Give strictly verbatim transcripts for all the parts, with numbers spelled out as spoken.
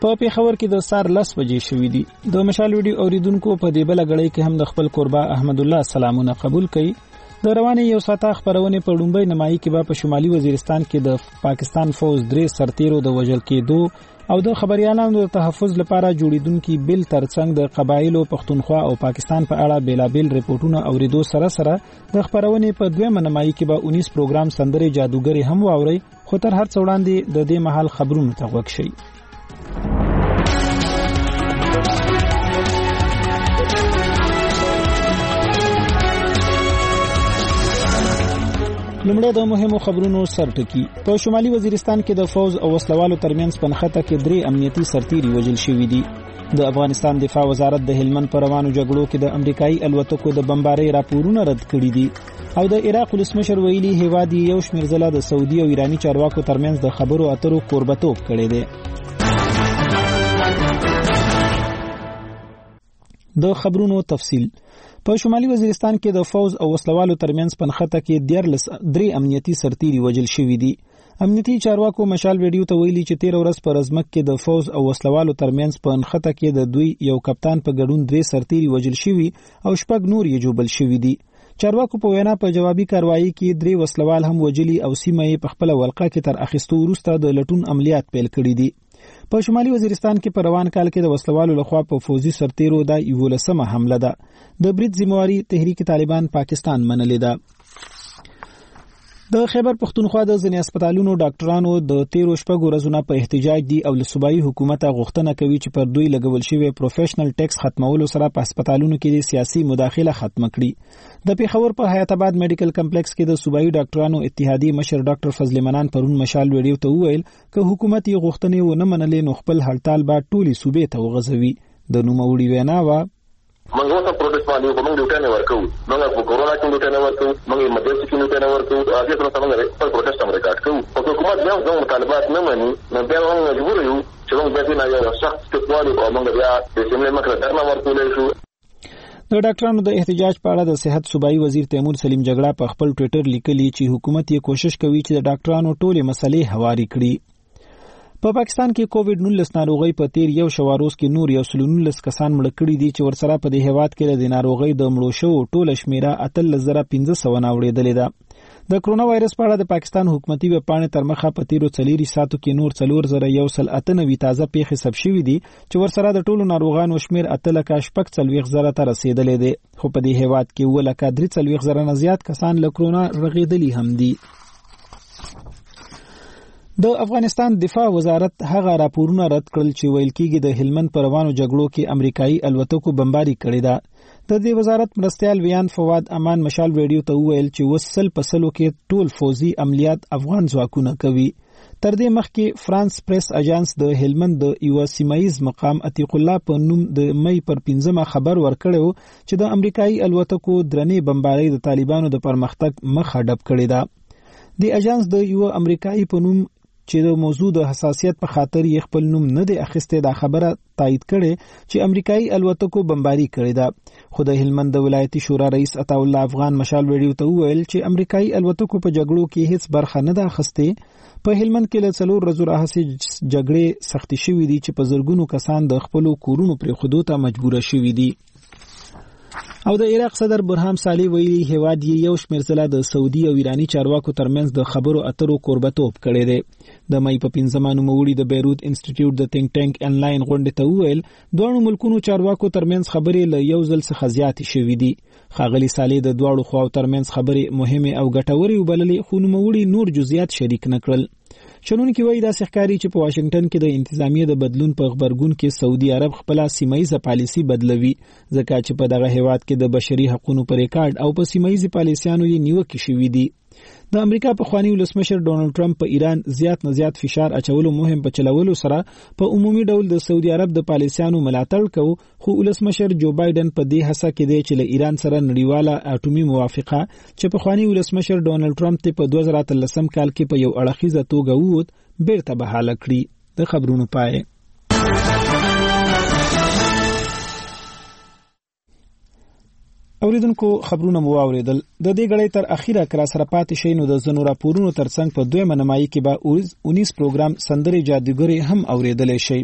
په پیښور کې د سار لس بجې شوې دي. د مشال ویډیو اوریدونکو په دې بل غړی کې هم د خپل قربا احمد الله سلامونه قبول کړي. د روانې یو ساعته خبرونه په لومبۍ نمایي کې به په شمالي وزیرستان کې د پاکستان فوج درې سرتیرو د وژل کېدو او د خبريالانو د تحفظ لپاره جوړیدونکو بل ترڅنګ د قبایلو پښتونخوا او پاکستان په اړه بیلابل ریپورتونه اوریدو سره سره د خبرونه په دویمه نمایي کې به انیس پروګرام سندره جادوګری هم واوري. خو تر هر څه وړاندې د دې محل خبرونه ته وګورئ شي. لومړی د مهمو خبرونو سرټکی. په شمالي وزیرستان کې د فوج او وسلوالو ترمنځ په نښته کې درې امنیتي سرتیري وژل شوي دي. د افغانستان دفاع وزارت د هلمند پر روانو جګړو کې د امریکایي الوتکو د بمبارۍ راپورونه رد کړي دي او د عراق ولسمشر ویلي هیواد یو شمېر ځله د سعودي او ایراني چارواکو ترمنځ د خبرو اترو کوربتوب کړی دی. د خبرونو تفصیل. په شمالي وزیرستان کې د فوج او وسلوالو ترمنځ په نښته کې دیارلس درې امنیتي سرتیري وژل شوي دي. امنیتي چارواکو مشال ویډیو ته ویلي چې تیر ورځ پر ازمک کې د فوج او وسلوالو ترمنځ په نښته کې د دوی یو کپتان په ګډون درې سرتیري وژل شوي او شپږ نور یې جوبل شوي دي. چارواکو په وینا په جوابي کاروایی کې درې وسلوال هم وژلي او سیمه یې په خپل ولقه کې تر اخیستو وروسته د لټون عملیات پیل کړي دي. په شمالي وزیرستان کې په روان کال کې د وسلوالو لخوا په فوجي سرتیرو د یولسمه حمله ده. د برید ذمہواری تحریک طالبان پاکستان منلې ده. د خیبر پښتونخوا د ځینې هسپتالونو ډاکټرانو د تیرو شپږو ورځو په احتجاج دي او له صوبایي حکومت غوښتنه کوي چې پر دوی لګول شوی پروفیشنل ټیکس ختمولو سره په هسپتالونو کې د سیاسي مداخله ختم کړي. د پیښور په حیات آباد میډیکل کمپلیکس کې د صوبایي ډاکټرانو اتحادیې مشر ډاکټر فضل منان پرون مشال ویډیو ته وویل چې حکومت یې غوښتنې ونه منلې نو خپل هړتال به ټولي صوبې ته وغځوي. د نوموړي وینا وا منګو ته پروټیست باندې کوم ډیوټه نه ورکو موږ په کورونا کې ډیوټه نه ورکو موږ ایمرجنسي کې ډیوټه نه ورکو هغه سره څنګه خپل پروټیست هم ریکارډ کوو. په حکومت بیا هم مطالبات نه مني نو بیا هم مجبور یو چې موږ به نه یو سخت ټکوالي او موږ بیا د سیمې مخه درنه ورکولای شو. د ډاکټرانو د احتجاج په اړه د صحت صوبایي وزیر تیمور سلیم جګړه په خپل ټوئیټر لیکلي چې حکومت یې کوشش کوي چې د ډاکټرانو ټولې مسلې هواري کړي. په پاکستان کې کووډ نولس ناروغي په تیر یو شواروز کې نور یو سل نولس کسان مړ کړي دي چې ورسره په دې هیواد کې د ناروغي د مړو شو ټوله شمیره اتلس زره پنځه سوه ناوړېدلې ده. د کرونا وایرس په اړه د پاکستان حکومتي وپاڼې تر مخه په تیرو څلوري ساتو کې نور څلور زره یو سل اته نوي تازه پیښې ثبت شوي دي چې ورسره د ټولو ناروغانو شمیر اتلکه شپږ څلوېښت زره ته رسیدلې دي. خو په دې هیواد کې اووه لکه درې څلوېښت زره نه زیات کسان له کرونا رغېدلي هم دي. د افغانستان دفاع وزارت هغه راپورونه رد کړل چې ویل کېږي د هلمند پر روانو جګړو کې امریکایي الوتکو بمباري کړې ده. د دې وزارت مرستیال ویان فواد امان مشال ویډیو ته وویل چې وسل پسلو کې ټول فوزي عملیات افغان ځواکونه کوي. تر دې مخکې فرانس پریس اژانس د هلمند د یو سیمایز مقام عتیق الله په نوم د مې پر پنځمه خبر ورکړو چې د امریکایي الوتکو درنې بمباري د طالبانو د پرمختګ مخه ډب کړې ده. د اژانس د یو امریکایي په نوم چې د موضوع د حساسیت په خاطر یې خپل نوم نه دی اخیسته دا خبره تایید کړي چې امریکایي الوتکو بمباري کړې ده. خو د هلمند د ولایتي شورا رئیس عطا الله افغان مشال ویډیو ته وویل چې امریکایي الوتکو په جګړو کې هیڅ برخه نه ده اخیسته. په هلمند کې له څلور ورځو راهیسې جګړې سختې شوې دي چې په زرګونو کسان د خپلو کورونو پرېښودو ته مجبور شوي دي. او د عراق صدر برهام صالح ویلي هیواد یې یو شمېر ځله د سعودي او ایراني چارواکو ترمنځ د خبرو اترو کوربتوب کړی دی. د مې په پنځمه نوموړي د بیروت انسټیټیوټ د تینک ټانک انلاین غونډې ته وویل دواړو ملکونو چارواکو ترمنځ خبرې له یو ځل څخه زیاتې شوې دي. ښاغلي صالح د دواړو خواو ترمنځ خبرې مهمې او ګټورې وبللې خو نوموړي نور جزئیات شریک نه کړل. شنونکي وایي داسې ښکاري چې په واشنگټن کې د انتظامیې د بدلون په غبرګون کې سعودي عرب خپل سیمایي پالیسي بدلوي ځکه چې په دغه هیواد کې د بشري حقوقو پر ریکارډ او په سیمایي پالیسیانو یې نیوکې شوې دي. د امریکا په خوانی ولسمشر ډونالد ټرمپ په ایران زیات نه زیات فشار اچولو مهم په چلولو سره په عمومي ډول د سعودي عرب د پالیسیانو ملاتړ کوي. خو ولسمشر جو بایدن په دې هڅه کې دی چې له ایران سره نړیواله اټومي موافقه چې په خوانی ولسمشر ډونالد ټرمپ ته په دوه زره اتلسم کال کې په یو اړخیزه توګه ووت بیرته بحاله کړي. د خبرونو پای. اوریدونکو خبرونه مو واوریدل. د دې غړې تر اخیره کرا سره پاتې شي نو د زنو راپورونو ترڅنګ په دویمه نمایي کې به انیس پروګرام سندره جادوګری هم اوریدل شي.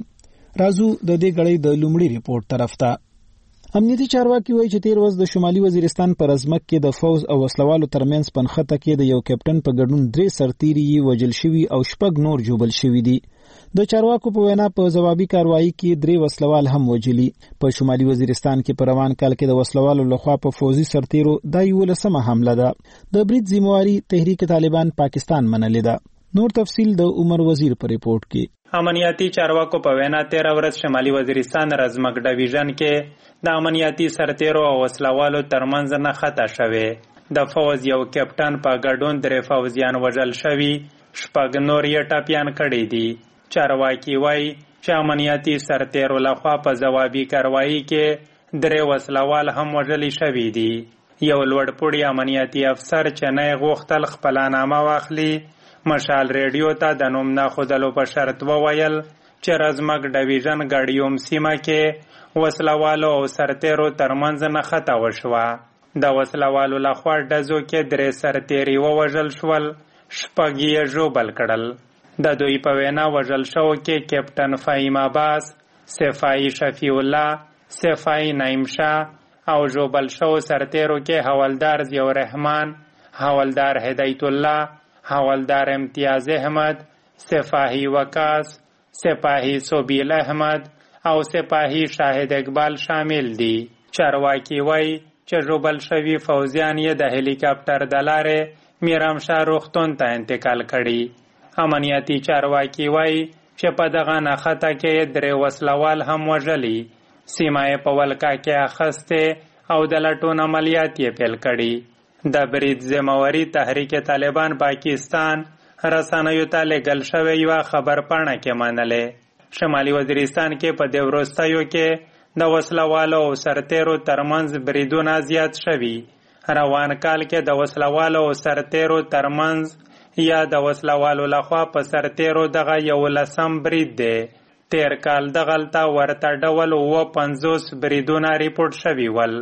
راځو د دې غړي د لومړي ریپورت طرف ته. امنیتي چارواکي وایي چې تیر ورځ د شمالي وزیرستان پر ازمک کې د فوز او وسلوالو ترمنځ پنخته کې د یو کپټن په ګډون درې سرتیري وژل شوي او شپږ نور جوبل شوي دي. د چارواکو په وینا په ځوابي کاروایی کې درې وسلوال هم وژلي. په شمالي وزیرستان کې په روان کال کې د وسلوالو لخوا په فوزي سرتیرو د یولسمه حمله ده. د برید ذمہواری تحریک طالبان پاکستان منلې ده. نور تفصیل د عمر وزیر په ریپورت کې. امنیتي چارواکو په وینا تیر ورځ شمالي وزیرستان رزمک ډیویژن کې د امنیتي سرتیرو او وسلوالو ترمنځ نه خطا شوه. د فوز یو کپټن په ګډون درې فوزیان وژل شوي، شپږ نور یې ټپیان کړي دي. چارواکي وایي چې امنیتي سرتیرو لخوا په ځوابي کاروایی کې درې وسلوال هم وژل شوي دي. یو لوړپوړي امنیتي افسر چې نه غوښتل خپله نامه واخلي مشال ریډیو ته د نوم نه ښودلو په شرط وویل چې رزمک ډیویژن ګاډیوم سیمه کې وسلوالو او سرتیرو ترمنځ نښته وشوه. د وسلوالو لخوا ډزو کې درې سرتیري ووژل شول، شپږ یې ژوبل کړل. د دوی په وینا وژل شوو کې کیپټن فهیم عباس، سپاهي شفیع الله، سپاهي نعیم شاه او ژوبل شوو سرتیرو کې حوالدار ضیاء الرحمن، حوالدار هدایت الله، حوالدار امتیاز احمد، سپاهی وکاس، سپاهی سوبیل احمد او سپاهی شاهد اقبال شامل دي. چارواکي وایي چې ژوبل شوي فوزیان یې د هلیکاپټر د لارې میرامشاه روغتون ته انتقال کړي. امنیتي چارواکي وایي چې په دغه نښته کې درې وسلوال هم وژلي. سیمه یې په ولکه کې اخیستې او د لټون عملیات یې پیل کړي. د برید ذمہواری تحریک طالبان پاکستان رسنیو ته لېږل شوې یوه خبرپاڼه کې منلې. شمالي وزیرستان کې په دې وروستیو کې د وسلوالو او سرتیرو ترمنځ بریدونه زیات شوي. روان کال کې د وسلوالو او سرتیرو ترمنځ یا د وسلوالو لخوا په سرتیرو دغه یولسم برید دی. تیر کال دغلته ورته ډول اووه پنځوس بریدونه ریپورټ شوي ول.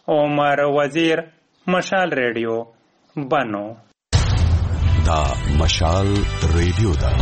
عمر وزیر، مشال ریډیو، بنو. دا مشال ریډیو دا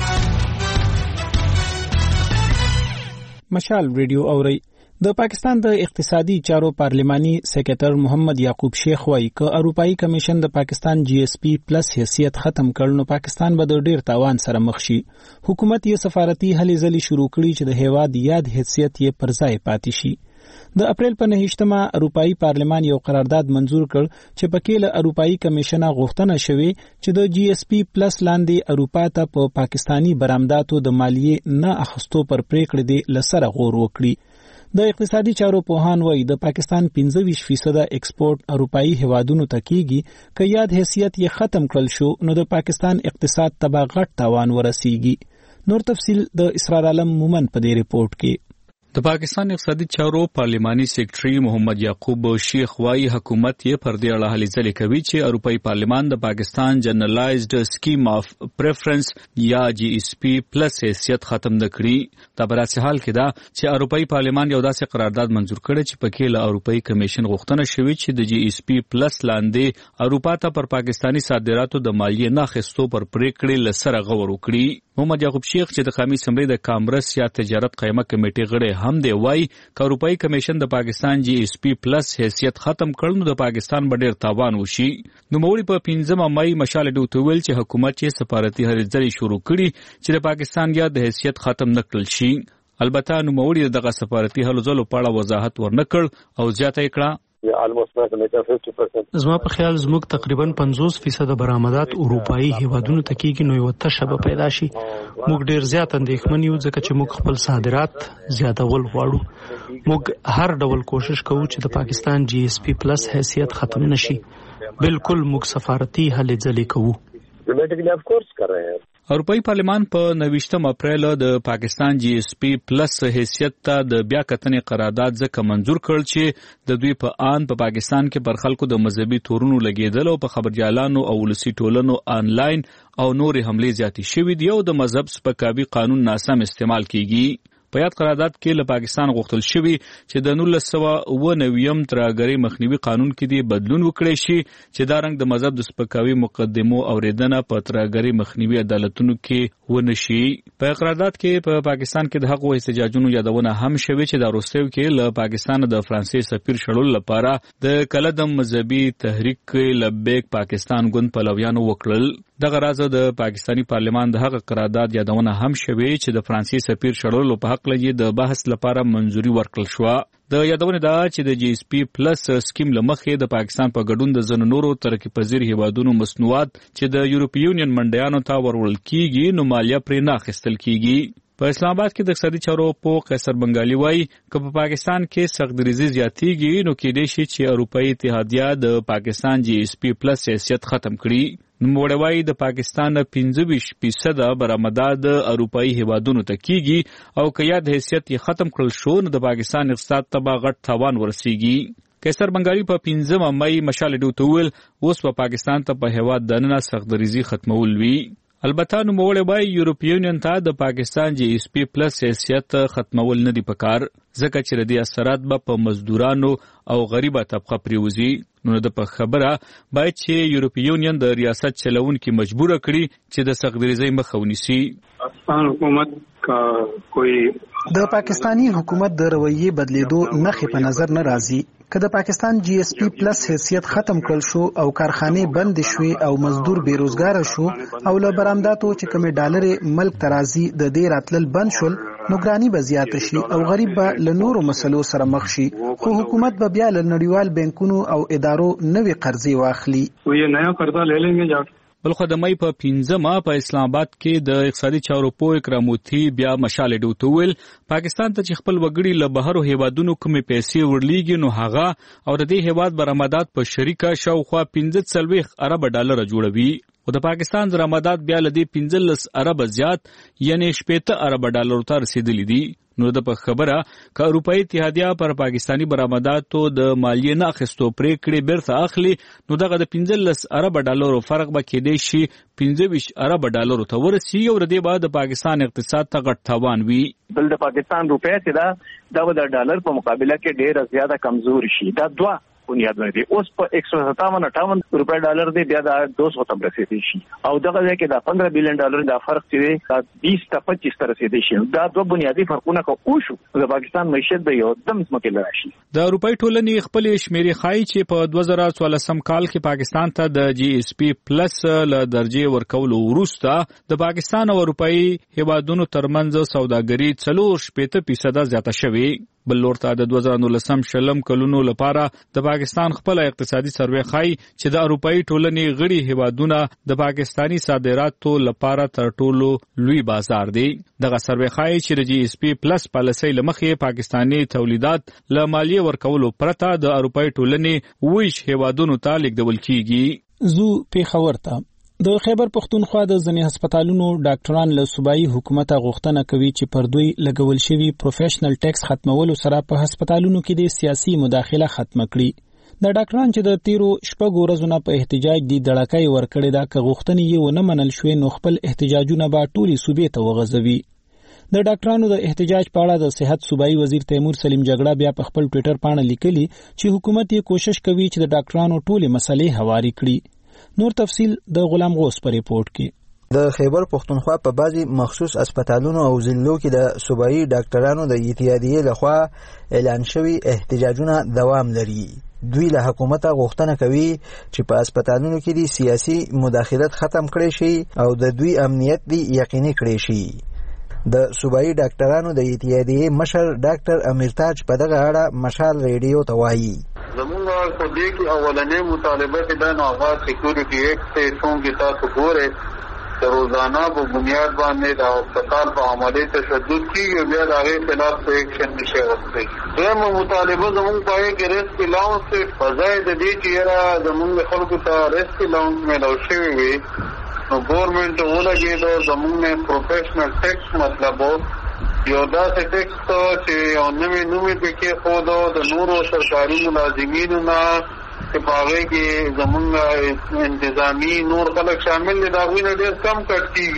مشال ریډیو اوري. د پاکستان د اقتصادي چارو پارلماني سکریټر محمد یعقوب شیخ وایي که اروپایي کمیشن د پاکستان جی ایس پی پلس حیثیت ختم کړ نو پاکستان به د ډیر تاوان سره مخ شي. حکومت یې سفارتي هلې ځلې شروع کړي چې د هیواد یاد حیثیت یې پر ځای پاتې شي. د اپریل په نهشتمه اروپایي پارلمان یو قرارداد منزور کړ چې پکې له اروپایي کمیشنه غوښتنه شوې چې د جی ایس پی پلس لاندې اروپا ته په پا پاکستانی برآمداتو د مالیې نه اخیستو پر پریکړې دی لسره غور وکړي. د اقتصادي چارو پوهان وایي د پاکستان پنځه ویشت فیصده ایکسپورټ اروپایي هیوادونو ته کیږي. که یاد حیثیت یې ختم کړل شو نو د پاکستان اقتصاد ته به غټ تاوان ورسیږي. نور تفصیل د اسرار عالم مومن په دې ریپورت کې. د پاکستان اقتصادي چارو پارلماني سیکریټري محمد یعقوب شیخ وايي حکومت یې پر دې اړه هلې ځلې کوي چې اروپایي پارلمان د پاکستان جنرالایزډ سکیم اف پریفرنس یا جی ایس پی پلس حیثیت ختم نه کړي. دا په داسې حال کې ده چې اروپایي پارلمان یو داسې قرارداد منزور کړی چې پکې له اروپایي کمیشن غوښتنه شوې چې د جی ایس پی پلس لاندې اروپا ته پر پاکستانی صادراتو د مالیې نه اخیستو پر پریکړې لسره غور وکړي. محمد یعقوب شیخ چې د قومي اسمبلی د کانګرس یا تجارت قایمه کمیټې غړی هم دی وایي که اروپایي کمیشن د پاکستان جی ایس پی پلس حیثیت ختم کړ نو د پاکستان به ډیر تاوان وشي. نوموړي په پنځمه مای مشال ریډیو ته ویل چې حکومت یې سفارتي هلې ځلې شروع کړي چې د پاکستان یا د حیثیت ختم نه کړل شي. البته نوموړي دغه سفارتي هلو ځلو په اړه وضاحت ورنکړ او زیاته یې کړه زما په خیال زموږ تقریبا پنځوس فیصد برآمدات اروپایي هیوادونو ته کیږي نو یو تشه به پیدا شي. موږ ډیر زیات اندېښمن یو ځکه چې موږ خپل صادرات زیاتول غواړو. موږ هر ډول کوشش کوو چې د پاکستان جی ایس پی پلس حیثیت ختم نشي. بالکل موږ سفارتي هلې ځلې کوو. اروپایي پارلمان په نویشتم اپریل د پاکستان جی ایس پی پلس حیثیت ته د بیا کتنې قرارداد ځکه منزور کړ چې د دوی په آن په پاکستان کې پر خلکو د مذهبي تورونو لګیدل او په خبرجالانو او ولسي ټولنو آنلاین او نورې حملې زیاتې شوې دي او د مذهب سپکاوي قانون ناسم استعمال کیږي. په یاد قرارداد کې له پاکستان غوښتل شوی چې د نولس سوه اوه نوي ترهګرۍ مخنیوي قانون کې دی بدلون وکړي شي چې دا رنګ د مذهب د سپکاوي مقدمو اوریدنه په ترهګرۍ مخنیوي عدالتونو کې ونشي. په قرارداد کې په پاکستان کې د حقوقو احتجاجونو یادونه هم شوی چې د روسیو کې له پاکستان د فرانسې سفیر شړلو لپاره د کلدم مذهبي تحریک لبیک پاکستان ګوند پلویانو وکړل. دغه راز د پاکستانی پارلمان د هغه قرارداد یادونه هم شوی چې د فرانسې سفیر شړلو په حق لږ د بحث لپاره منځوري ورکړل شو. د یادونه دا چې د جی اس پی پلس سکیم لمخې د پاکستان په ګډون د ځینو نورو ترقی پذیر هیوادونو مصنوعات چې د یورپی یونین منډیانو ته ورول کیږي نو مالیه پرې نه اخیستل کیږي. په اسلام آباد کې د اقتصادي چارو په قیصر بنگالي وایي چې په پاکستان کې سختدریزي زیاتېږي نو کېدای شي چې اروپایي اتحادیه د پاکستان جی اس پی پلس حیثیت ختم کړي. نوموړی وایي د پاکستان پنځه ویشت فیصده برآمدات د اروپایي هیوادونو ته کیږي او که یاد حیثیت یې ختم کړل شو نو د پاکستان اقتصاد ته به غټ تاوان ورسیږي. قیصر بنگالي په پنځمه مۍ مشال ډیو ته وویل اوس په پاکستان ته په هیواد دننه سختدریزي ختمول وي. البته نوموړی وایي یورپی یونین ته د پاکستان جی اس پی پلس حیثیت ختمول نه دي پکار ځکه چې ردي اثرات به په مزدورانو او غریبه طبقه پریوزي. نو د په خبره باید چې یورپی یونین د ریاست چلونکي مجبور کړي چې د سختدریزۍ مخه ونیسي. پاکستان حکومت کا کوئی د پاکستانی حکومت د رویې بدلیدو نښې په نظر نه راځي. که د پاکستان جی اس پی پلس حیثیت ختم کړل شو او کارخانه بند شوي او مزدور بیروزګار شو او له برآمداتو چې کومې ډالر ملک ترازی د دې راتلل بند شول نو ګرانی به زیات شي او غریب به له نورو مسلو سره مخ شي خو حکومت به بیا له نړیوال بانکونو او ادارو نوې قرضې واخلي. وې نیا قرضه لے لینګے جا بلخو د مۍ په پنځمه په اسلام آباد کې د اقتصادي چارو پوه اکراموتی بیا مشال ډیو ته ویل پاکستان ته چې خپل وګړي له بهرو هیوادونو کومې پیسې ورلیږي نو هغه او د دې هیواد برآمدات په شریکه شاوخوا پنځه څلوېښت ارب ډالر جوړوي او د پاکستان درآمدات بیا له دې پنځلس ارب زیات یعنی شپېته ارب ډالر ته رسیدلي دي. نو د په خبره که اروپایي اتحادیه پر پاکستانی برآمداتو د مالیې نه اخیستو پریکړې بیرته اخلي نو دغه د پنځلس ارب ډالرو فرق به کېدای شي پنځه ویشت ارب ډالرو ته ورسیږي او د دې بعد د پاکستان اقتصاد ته غټ تاوان وي. بل د پاکستان روپیا چې دا د ډالر په مقابله کې ډېر زیاته کمزور شي. دا دوه بنیادونه دي. اوس په ایک سو ستاون اٹھاون روپے ډالر دی بیا دا دو سو تم رسیدي شي او دغه ځکه دا پندرہ بیلین ډالر دا فرق چې دا بیس تا پچیس تر رسیدي شي. دا دوه بنیادی فرقونه کو شو د پاکستان معیشت به یو دم سمکه لراشي. د اروپای ټولنې خپل شمیرې خای چې په دوه زره څوارلسم کال کې پاکستان ته د جی اس پی پلس له درجه ورکولو وروسته د پاکستان او اروپای هیوادونو ترمنځ سوداګري څلور شپېته فیصده زیاته شوې. بل لورته د دوه زره نولسم شلم کلونو لپاره د پاکستان خپل اقتصادي سروې خای چې د اروپایي ټولنې غړي هیوادونه د پاکستانی صادراتو لپاره تر ټولو لوی بازار دی. دغه سروې خای چې د جی اس پی پلس پالیسۍ لمخې پاکستانی تولیدات له مالیې ورکولو پرته د اروپایي ټولنې ویش هیوادونو ته لیږدول کیږي. زو پیښور ته د خیبر پختونخوا د ځینې هسپتالونو ډاکټران له صوبایي حکومت غوښتنه کوي چې پر دوی لګول شوی پروفیشنل ټیکس ختمولو سره په هسپتالونو کې د سیاسي مداخله ختم کړي. د ډاکټران چې د تیرو شپږو ورځو نه په احتجاج دي دړکې ورکړي دا که غوښتنې یې ونه منل شوې نو خپل احتجاجونه به ټولې صوبې ته وغځوي. د ډاکټرانو د احتجاج په اړه د صحت صوبایي وزیر تیمور سلیم جګړه بیا په خپل ټوئیټر باندې لیکلي چې حکومت یې کوشش کوي چې د ډاکټرانو ټولې مسلې هواري کړي. نور تفصیل د غلام غوث پر ریپورت کې. د خیبر پختونخوا په بعضي مخصوص هسپتالونو او ضلعو کې د صوبایي ډاکټرانو د اتحادیې لخوا اعلان شوی احتجاجونه دوام لري. دوی له حکومت غوښتنه کوي چې په هسپتالونو کې د سیاسي مداخلت ختم کړي شي او د دوی امنیت دی یقیني کړي شي. د صوبایي ډاکټرانو د اتحادیې مشر ډاکټر امیرتاج په دغه اړه مشال ریډیو ته وایي زمونږ په دې کې اولنې مطالبه چې دا نو هغه سکیورټي ایکټ ته څنګه تاسو ګورئ د روزانه په بنیاد باندې د هسپتال په عملي تشدد کیږي بیا د هغې خلاف څه ایکشن نشي واخیستلی. دویمه مطالبه زمونږ په هغې کې ریسک الاونس په ځای د دې چې یاره زمونږ خلکو ته ریسک الاونس میلاو شوی وي نو ګورمنټ ولګېدو زمونږ نه پروفیشنل ټیکس مطلب یو داسې ټیکس چې یو نوې نومې پکې ښودو د نورو سرکاري ملازمینو نه چې په هغې کې زمونږ انتظامي نور خلک شامل دي د هغوی نه ډېر کم کټ کېږي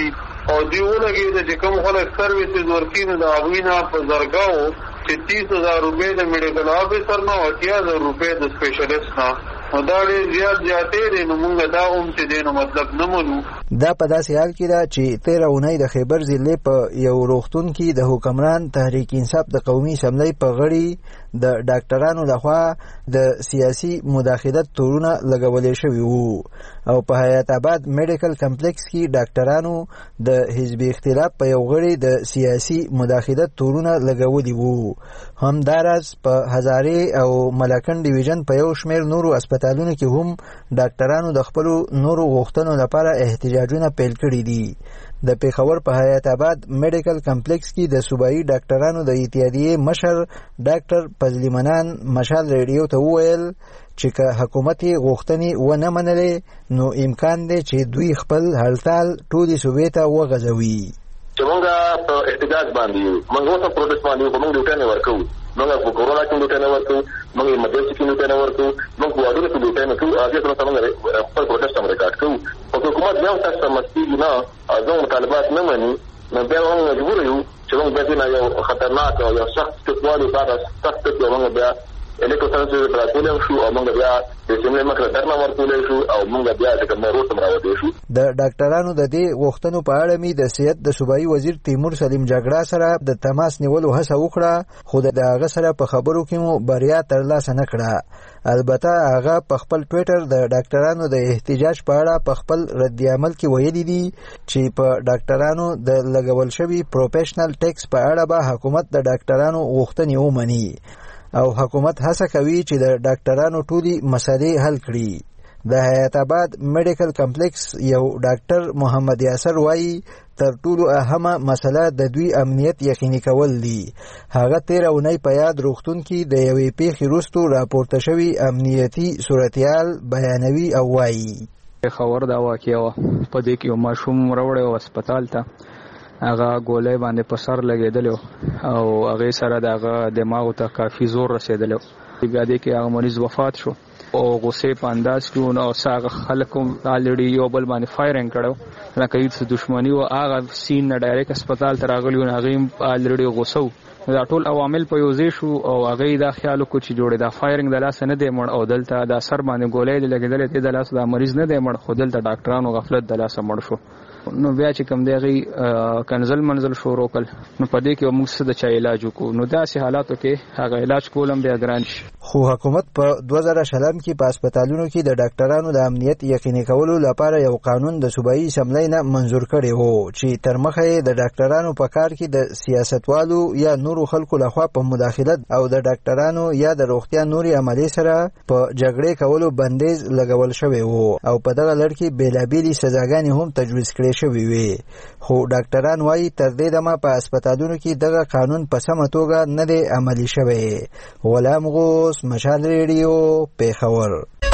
او دیونه کې د کوم خلک سرویسز ورکینو د اغوینا په زرګاو چې تیس هزار روپے د میډیکل افیسر نه او اتیا هزار روپے د سپیشلیست نه او دا ډېر زیات زیاتې دي. نو موږ دا هم چې دی نو مطلب نه منو. دا په داسې حال کې ده چې تېره اونۍ د خیبر ضلع په یو روغتون کې د حکمران تحریک انصاف د قومي اسمبلۍ په غړي د ډاکټرانو لخوا د سیاسي مداخلت تورونه لګولې شوي وو او په حیات آباد میډیکل کمپلیکس کې ډاکټرانو د حزب اختلاف په یو غړي د سیاسي مداخلت تورونه لګولي وو. همداراز په هزارې او ملکن ډیویژن په یو شمېر نورو هسپتالونو کې هم ډاکټرانو د خپلو نورو غوښتنو لپاره احتجاجونه پیل کړي دي. د پیښور په حیات آباد میډیکل کمپلیکس کې د صوبایي ډاکټرانو د اتحادیې مشر ډاکټر فضلي منان مشال ریډیو ته وویل چې که حکومت یې غوښتنې ونه منلې نو امکان دی چې دوی خپل هړتال ټولې صوبې ته وغځوي. چې موږ په احتجاج باندې یو موږ اوس په پروتست باندې یو موږ ډیوټي نه ورکو موږ په کورونا کې ډیوټي نه ورکو موږ ایمرجنسي کې ډیوټي نه ورکو موږ په واډونو کې ډیوټي نه کوو. هغه څه څنګه خپل پروتست هم ریکارډ کوو او حکومت بیا تاسو مستیږي نه ازو مطالبات نه مني نو بیا موږ مجبور یو چې موږ بیا نه یو خطرناک او یو سخت ټکوالي بعد سخت ټکو موږ بیا الیکټرونز راټول شو او موږ بیا د سیمې مخه درنه ورکول شو او موږ بیا د کومرو تم راوړو شو. د ډاکټرانو د دې غوښتنو په اړه می د صحت د صوبایي وزیر تیمور سلیم جګړه سره د تماس نیولو هڅه وکړه خو د هغه سره په خبرو کې مو بریا ترلاسه نه کړه. البته هغه په خپل ټویټر د ډاکټرانو د احتجاج په اړه په خپل رد عمل کې ویلي دي چې په ډاکټرانو د لګول شوی پروفیشنل ټیکس په اړه به حکومت د ډاکټرانو غوښتنې ومني او حکومت هڅه کوي چې د ډاکټرانو ټولي مسلې حل کړي. د حیات آباد میډیکل کمپلیکس یو ډاکټر محمد یاسر وایي تر ټولو اهمه مسله د دوی امنیت یقیني کول دي. هغه تیره اونۍ په یاد روغتون کې د یوې پیښې وروسته راپورته شوي امنیتي صورتحال بیانوي او وایي خبر دا واقعه وه په دې کې یو ماشوم راوړی و هسپتال ته هغه ګولۍ باندې په سر لګېدلی او هغې سره د هغه دماغو ته کافي زور رسېدلی بیا دې کې هغه مریض وفات شو او غصې په انداز کې او څه هغه خلک هم الریډي یو بل باندې فایرنګ کړی لکه هېڅ دښمني وه هغه سین نه ډایرکټ هسپتال ته راغلي وو هغې هم الریډي غصه وو. دا ټول عوامل په یو ځای شو او هغې دا خیال وکړو چې جوړې دا فایرنګ د لاسه نه دی مړ او دلته دا سر باندې ګولۍ دی لګېدلی دی د لاسه دا مریض نه دی مړ خو دلته ډاکټرانو غفلت د لاسه مړ شو. نو بیا چې کوم دی هغې کنزل منزل شروع کړل نو په دې کې موږ څه د چا علاج وکړو نو داسې حالاتو کې هغه علاج کول هم بیا ګران شي. خو حکومت په دوه زره شلم کې په هسپتالونو کې د ډاکټرانو د امنیت یقیني کولو لپاره یو قانون د صوبایي اسمبلۍ نه منظور کړی و چې تر مخه یې د ډاکټرانو په کار کې د سیاستوالو یا نورو خلکو لخوا په مداخلت او د ډاکټرانو یا د روغتیا نوري عملې سره په جګړې کولو بندیز لګول شوی و او په دغه لړ کې بېلابېلې سزاګانې هم تجویز کړې شوی وي. خو ډاکټران وایي تر دې دمه په هسپتالونو کې دغه قانون په سمه توګه نه دی عملي شوی. غلام غوث مشال ریډیو پیښور.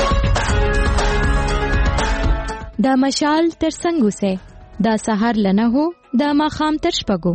دا مشال تر څنګه سه دا سحر لنه هو دا ماخام تر شپګو.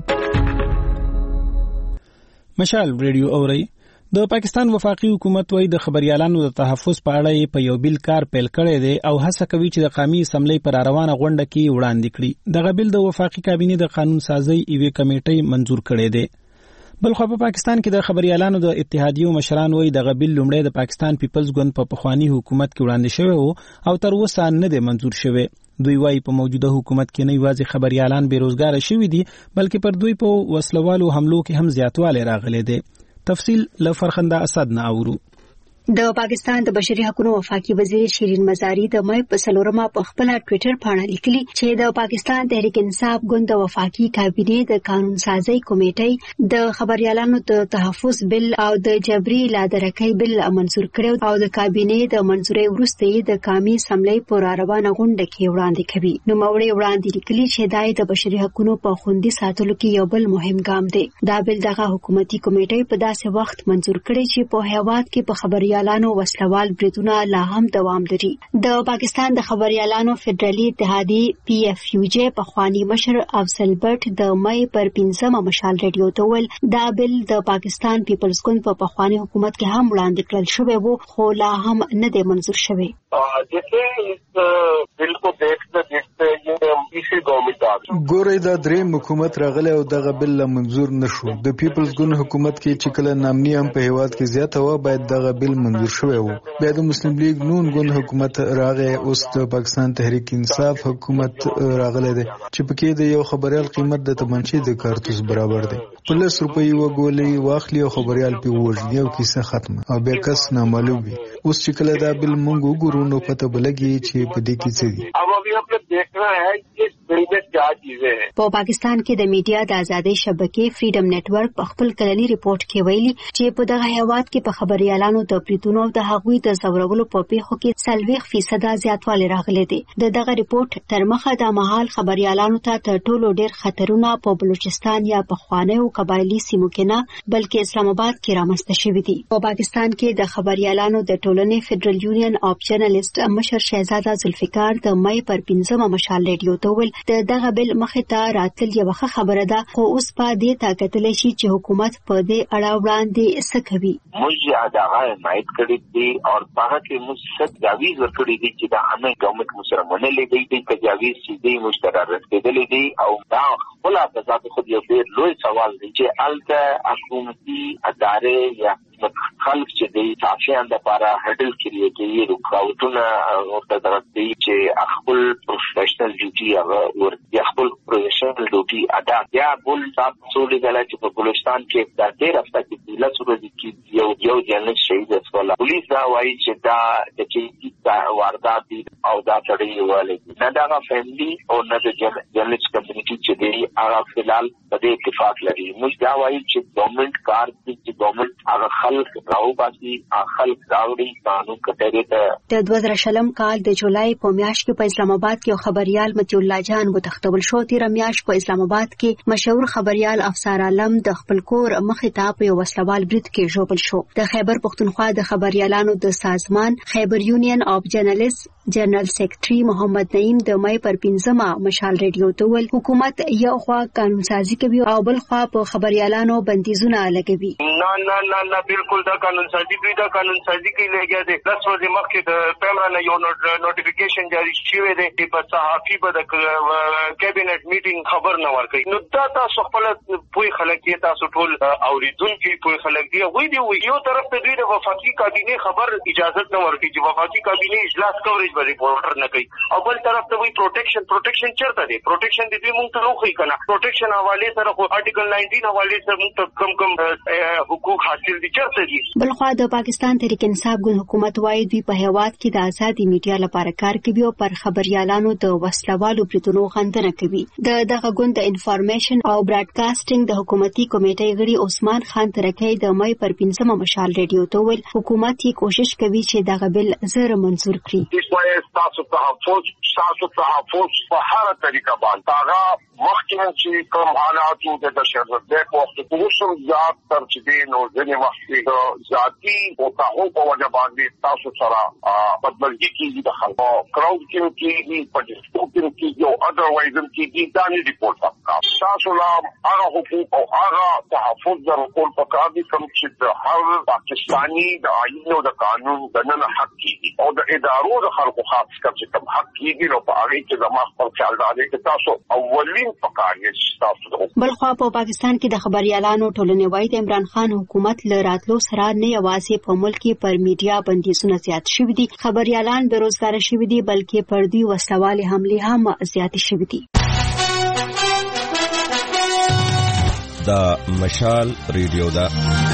مشال ریډیو اوري د پاکستان وفاقي حکومت وایي د خبريالانو د تحفظ په اړه په یو بیل کار پیل کړی دی او هڅه کوي چې د قومي اسمبلی پر روانه غونډه کې وړاندې کړي. دغه بیل د وفاقي کابینې د قانون سازي ایوې کمیټې منزور کړی دی. بلخو په پاکستان کې د خبريالانو د اتحادیو مشران وایي دغه بیل لومړی د پاکستان پیپلز ګوند په پخوانی حکومت کې وړاندې شوی او تر اوسه نه دی منزور شوی. دوی وایي په موجوده حکومت کې نه یوازې خبريالان بیروزګار شوي دي بلکې پر دوی په وسلوالو حملو کې هم زیاتوالی راغلی دی. تفصیل لفرخنده اسد نه اورو. د پاکستان د بشري حقوقو وفاقي وزیر شیرین مزاری د مې په سلورمه په خپل ټوئیټر باندې لیکلي چې د پاکستان تحریک انصاف ګوند د وفاقي کابینې د قانون سازي کمیټې د خبريالانو د تحفظ بل او د جبري لادرکۍ بل منزور کړو او د کابینې د منزورۍ وروسته د قومي اسمبلی پر روانه غونډه کې وړاندې کوي. نو موري وړاندې لیکلي چې دای د بشري حقوقو په خوندي ساتلو کې یو بل مهم ګام دی. دا بل دغه حکومتي کمیټې په داسې وخت منزور کړي چې په هیواد کې په خبري خبريالانو وسلوال بریدونه لا هم دوام لري. د پاکستان د خبريالانو فدرالي اتحادیه پی اف یو جی په خواني مشر افضل بټ د مې پر پنځمه مشال ریډیو ته ول دا بل د پاکستان پیپلز ګوند په خواني حکومت کې هم وړاندې کړل شوی وو خو لا هم نه دی منظور شوی. جیسے اس بل کو دیکھتے دیکھتے یہ اسی گورنمنٹ ګورې دا درې حکومت راغله او دغه بل منظور نشو. د پیپلز ګوند حکومت کې چې کله نامني هم په هیواد کې زیاته و باید دغه بل منظور شوی وو. بیا د مسلم لیگ نون ګوند حکومت راغې اوس د پاکستان تحریک انصاف حکومت راغله ده چې پکې د یو خبريال قیمت د تمنچې د کارتوس برابر دی. پلس روپۍ وګولې واخلي او خبريال په وژني او کیسه ختمه او بیا کس نامعلوم وي. اوس چې کله دا بل مونږ وګورو نو پته بلګي چې په دې کې څه دي. अब अभी हम लोग देख रहे हैं कि इस बिल में क्या चीजें हैं. په پاکستان کې د میډیا د ازادۍ شبکې فریډم نتورک په خپل کلنی ریپورت کې ویلي چې په دغه هیواد کې په خبريالانو د پریتونو او د هغوی د زورولو په پیښو کې سلويخ فیصد زیاتوالی راغلی دی. د دغه ریپورت تر مخه د مهال خبريالانو ته تر ټولو ډېر خطرونه په بلوچستان یا په خواني او قبایلی سیمو کې نه بلکې اسلام آباد کې رامنځته شوي دي. په پاکستان کې د خبريالانو د ټولنې فدرال یونین اف جرنالست مشر شهزاده ذوالفقار د مې پر پنځمه مشال ریډیو ته ول د دغه بل مخه ته راتل یو خبره ده خو اوس په دې طاقت لشي چې حکومت په دې اړه وړاندې څه کوي. موږ ادعا حمایت کړې دي او هغه کې موږ څه تجاویز ورکړي دي چې دا همه ګورنمنت مسره منلې دي چې تجاویز چې موږ ته رسیدلې دي او دا خپل د ذات خو یو ډېر لوی سوال دی چې الته حکومتي ادارې یا خلک چې د صحافیانو لپاره هډل کړي چې رکاوټونه ورته درته چې خپل پروفیشنل ډیوټي هغه ورته خپل پروفیشنل ډیوټي ادا یا بل تاسو لګلا چې په بلوچستان کې د ډېر هفته کې د لاسو ورځې کې یو یو جنرال شهید اسولا پولیس دا وایي چې دا د چې واردات دي او دا تړي والي نه دا فیملی او نه د جرنالست کمیونټي چې دی هغه فلال په دې اتفاق لري. موږ دا وایي چې ګورنمنت کار دي چې ګورنمنت هغه خلک راو باسي خلک راوړي قانون کټری ته. د دوه زره شلم کال د جولای په میاشت کې په اسلام آباد کې یو خبريال متي الله جان وتښتول شو. تیر میاشت په اسلام آباد کې مشهور خبريال افسر عالم د خپل کور مخې ته په یو وسلوال برید کې ژوبل شو. د خیبر پښتونخوا د خبريالانو د سازمان خیبر یونین اف جرنالست جنرال سیکریټري محمد نعیم د مې پر پنځمه مشال ریډیو ته ول حکومت یو خوا قانون سازي کوي او بل خوا په خبريالانو بندیزونه لګوي. نه نه نه نه بالکل دا قانون سازي کوي دا قانون سازي کوي لګیا دي. لس ورځې مخکې د پیمرا نه یو نوټیفیکیشن جاری شوی دی چې په صحافي په د کابینټ میټینګ خبر نه ورکړي. نو دا تاسو خپل پوي خلک یې تاسو ټول اوریدونکو پوي خلک دی وایي دی یو طرف ته دوی د وفاقي کابینه خبر اجازه نه ورکړي چې وفاقي کابینه اجلاس کوریج به ریپورټر نه کوي او بل طرف ته وایي پروټیکشن پروټیکشن چرته دی پروټیکشن دی موږ ته روخی کنه پروټیکشن حواله سره خو آرټیکل نائنټین حواله سره موږ کم کم حقوق حاصل دي چرته دي. بل خو د پاکستان تحریک انصاف ګوند حکومت وایي دوی په هیواد کې د آزادي میډیا لپاره کار کوي او پر خبريالانو د وسلوالو بریدونو غندنه کوي. د دغه ګوند د انفارمیشن او براډکاسټینګ د حکومتي کمیټې غړي عثمان خان ترکی د مې پر پنځمه مشال ریډیو ته ول حکومت یې کوشش کوي چې دغه بل زر منظور کړي. تاسو تحفظ تاسو تحفظ په هر طریقه باندې هغه مخکې چې کوم حالات د تشدد په وخت کې اوسم زیات تر چې نو ځنې وخت د ذاتي او تاسو په وجه باندې تاسو سره بدلږي کیږي د خلکو کراود کې کیږي په ډیسکوپین کې یو اذروایز کې دا نه ریپورت تاسو تاسو لا هغه حقوق او هغه تحفظ ضروري په کار دي کوم چې د هر پاکستاني د آئین او د قانون د نن حق کیږي او د ادارو د خلکو خاص کر چې کوم حق کیږي نو په هغه کې زموږ خپل خیال راځي چې تاسو اولین پکاري تاسو. بل خو په پاکستان کې د خبريالانو ټولنې وایي د عمران خان حکومت له راتلو سره نه یوازې په ملک کې پر میډیا بندیزونه زیات شوي دي خبريالان بیروزګار شوي دي بلکې پر دوی وسلوالې حملې هم زیات شوي دي. دا مشال ریډیو دا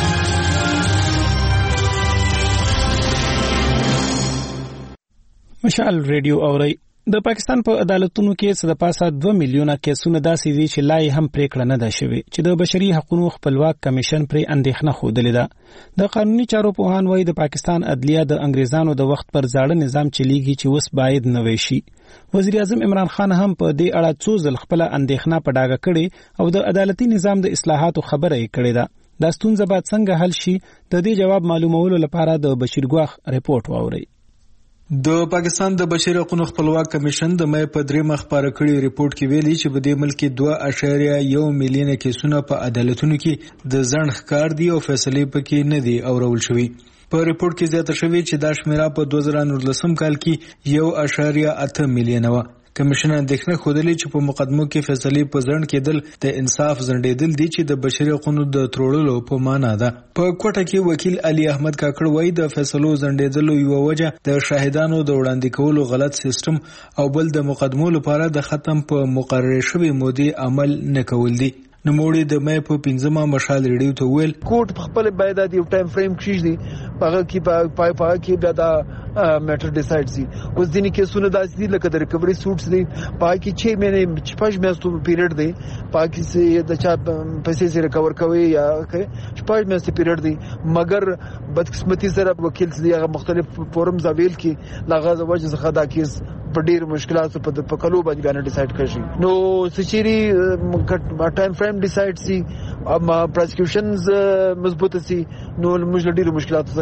مشال ریډیو اوري. د پاکستان په عدالتونو کې څه د پاسه دوه میلیونه کیسونه داسې دي چې لای هم پریکړه نه ده شوې چې د بشري حقوقو خپلواک کمیشن پرې اندېښنه خوده ده. د قانوني چارو پوهان وایي د پاکستان عدلیه د انګریزانو د وخت پر زاړه نظام چلیږي چې اوس باید نوې شي. وزیر اعظم عمران خان هم په دې اړه څو ځل خپل اندېښنه په ډاګه کړې او د عدالتي نظام د اصلاحاتو خبره یې کړې ده. دا ستونزه باید څنګه حل شي؟ د دې جواب معلومولو لپاره د بشیر ګواخ ریپورت واورئ. د پاکستان د بشري حقوقو خپلواک کمیشن د مې په درې مخ خبره کړي ریپورت کې ویلي چې په دې ملک کې دوه اعشاریه یو میلیونه کیسونه په عدالتونو کې د ځنډ ښکار دي او فیصلې پکې نه دي اورول شوي. په ریپورت کې زیاته شوی چې دا شمیره په دوه زره نولسم کال کې یو اعشاریه اته میلیونه و. کمیشن اندېښنه ښودلې چې په مقدمو کې فیصلې په ځنډ کېدل د انصاف ځنډېدل دي چې د بشري حقوقو د تروړلو په معنا ده. په کوټه کې وکیل علي احمد کاکړ وایي د فیصلو ځنډېدلو یو وجه د شاهدانو د وړاندې کولو غلط سیستم او بل د مقدمو لپاره د ختم په مقرره شوی مودې عمل نه کول دي. نوموړي د مې په پنځمه مشال ریډیو ته ویل کوټ په خپل باید د یو ټایم فریم کې دي هغه کې پای پای کې بیا دا میټر ډیسایډ سي. اوس دیني کیسونه داسې دي لکه د ریکوري سوټس دي پای کې چې مې پښ میاشتو پیریډ دی پای کې سي د چا پیسې سره ریکور کوي یا پښ میاشتې پیریډ دی مګر بدقسمتي سره وکیل سي هغه مختلف فورمز اویل کې لغه وجه څخه دا کیس په ډیر مشکلاتو په په کلو باندې باندې ډیسایډ کړي. نو سچيري ټایم فریم ډیسایډ سي اما پروسیکیوشنز مضبوط سي نو موږ ډیر مشکلاتو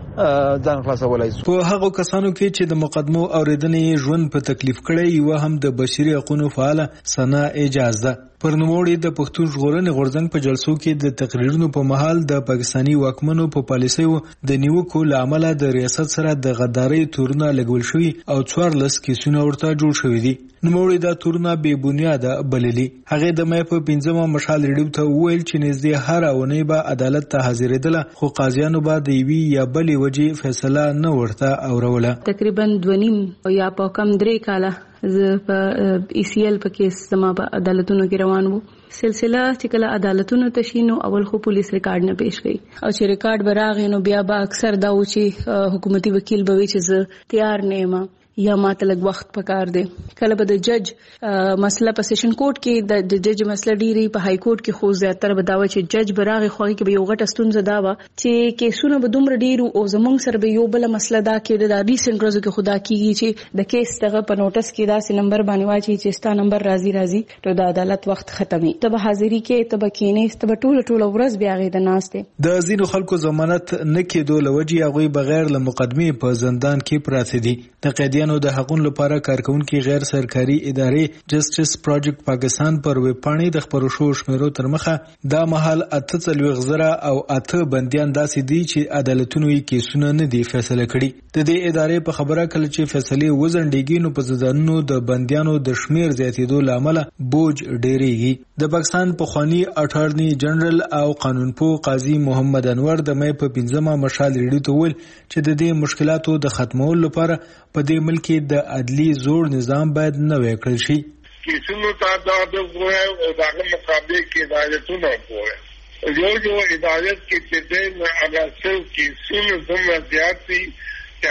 څخه ځان خلاصولای شو. په هغه کسانو کې چې د مقدمو اوریدنې ژوند په تکلیف کړي یو هم د بشري حقوقو فعال سنا اجازه پر نوموړي د پښتون ژغورنې غورځنګ په جلسو کې د تقریرونو په مهال د پاکستاني واکمنو په پالیسیو د نیوکو لامل د ریاست سره د غدارۍ تورونه لګول شوی او څوارلس کیسونه ورته جوړ شوی دي. نوموړي دا تورونه بې بنیاده بللي. هغه د مې په پنځمه مشال ریډیو ته وویل چې نږدې هر اونۍ به عدالت ته حاضرېدله خو قاضیانو به د یوې یا بلې وجې فیصله نه ورته اوروله. تقریبا دوه نیم یا په کم درې کاله زه په ای سی ایل په کیس زما په عدالتونو کې روان وو. سلسله چې کله عدالتونو ته شي نو اول خو پولیس ریکارډ نه پیش کړي او چې ریکارډ براغې نو بیا به اکثر دا و چې حکومتي وکیل به وي چې زه تیار نه یم یا ماته لږ وخت پکار دی. کله به د جج مسله په سیشن کورټ کې د جج مسله ډیری په های کورټ کې خو زیاتره به دا و چې جج براغې خو کې به یو غټه ستونزه دا و چې کیسونه به دومره ډیر او زمونږ سره به یو بل مسله دا کې د ریسنت ورځو کې خدا کیږي چې د کیس دغه په نوټس کې داسې نمبر باندې واچي چې ستا نمبر راځي راځي نو د عدالت وخت ختمي ته به حاضری کې ته به کینې ته به ټول ټول ورځ بیا غي د ناشته د ځینو خلکو ضمانت نه کېدو لوجي هغه بغیر له مقدمه په زندان کې پراته دي. د قیدیانو د حقوقو لپاره کارکونکو غیر سرکاري ادارې جسټس پروجیکټ پاکستان پر ویب پاڼې د خبرو شو شمیرو تر مخه دا مهال اته څلوېښت زره او اته بنديان داسې دي چې عدالتونو یې کیسونه نه دي فیصله کړي. د دې ادارې په خبره کله چې فیصلې وزنډېږي نو په زندانونو د بنديانو د شمیر زیاتېدو لامل بوج ډېریږي. د پاکستان پخوانی اټارنی جنرال او قانونپوه قاضي محمد انور د مې په پنځمه مشال ریډیو ته ویل چې د دې مشکلاتو د ختمولو لپاره په دې ملک د عدلي زوړ نظام باید نوی کړل شي. کیسونو تعداد وګورئ او دغه مقابله کې عدالتونه وګورئ. یو یو عدالت کې چې د اګاستو کیسونو دومره زیات دي چې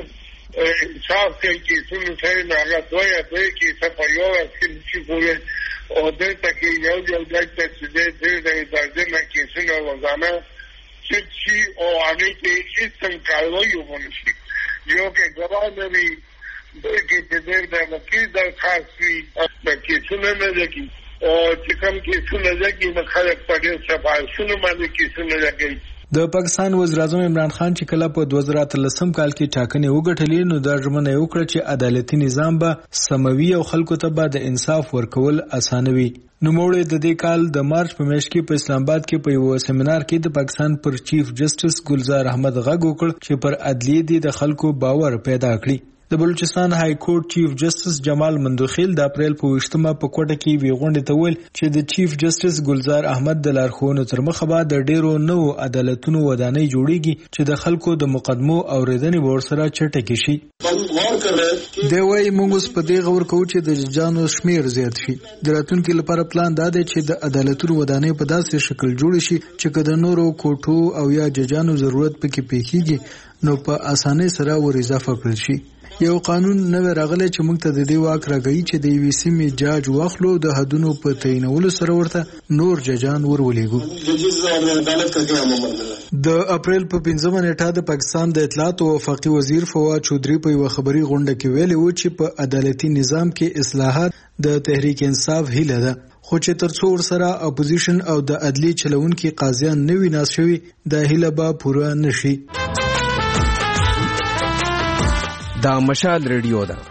هغه انصاف کوي کیسونو سره نه هغه دوی دوی کې څه په یو کې چې ګورئ او دلته کې یو یو ځای چې د دې د نه کیسونو وزانه چې او هغه کې هیڅ کاروي ونه شي. یو کې ګواهی لري دوی کې د دې د وکیل درخواست وي د کیسونو نه لګي او چې کوم کیسونه لګي نو خلک په دې صفایشونو باندې کیسونه لګي. د پاکستان وزیر اعظم عمران خان چې کله په دوه زره اتلسم کال کې ټاکنې وګټلې نو دا ژمنه وکړه چې عدالتي نظام به سموي او خلکو ته به د انصاف ورکول اسانوي. نوموړي د دې کال د مارچ په میاشت کې په اسلام آباد کې په یو سیمینار کې د پاکستان پر چیف جسټس ګلزار احمد غږ وکړ چې پر عدلیه دي د خلکو باور پیدا کړي. د بلوچستان های کورټ چیف جسټس جمال مندوخیل د اپریل په ویشتمه په کوټه کې وی غونډه ته ویل چې د چیف جسټس ګلزار احمد د لارښوونو تر مخه به د ډیرو نوو عدالتونو ودانۍ جوړیږي چې د خلکو د مقدمو اوریدنې ورسره چټکې شي. دی وايي موږ اوس په دې غور کوو چې د ججانو شمیر زیات شي. د راتلونکي لپاره پلان دا دی چې د عدالتونو ودانۍ په داسې شکل جوړ شي چې که د نورو کوټو او یا ججانو ضرورت پکې پیښیږي نو په اسانۍ سره ور اضافه کړل شي. یو قانون نوې راغلی چې موږ ته د دې واک راګي چې د یوې سیمې جاج واخلو د حدونو په تعینولو سره ورته نور ججان ورولېږو. د اپریل په پنځمه نیټه د پاکستان د اطلاعات او وفاقي وزیر فواد چودري په یو خبري غونډه کې ویلي و چې په عدالتي نظام کې اصلاحات د تحریک انصاف هیله ده خو چې تر څو ورسره اپوزیشن او د عدلي چلونکي قاضیان نه وي ناست شوي دا هیله به پوره نشي. دا مشال ریډیو ده.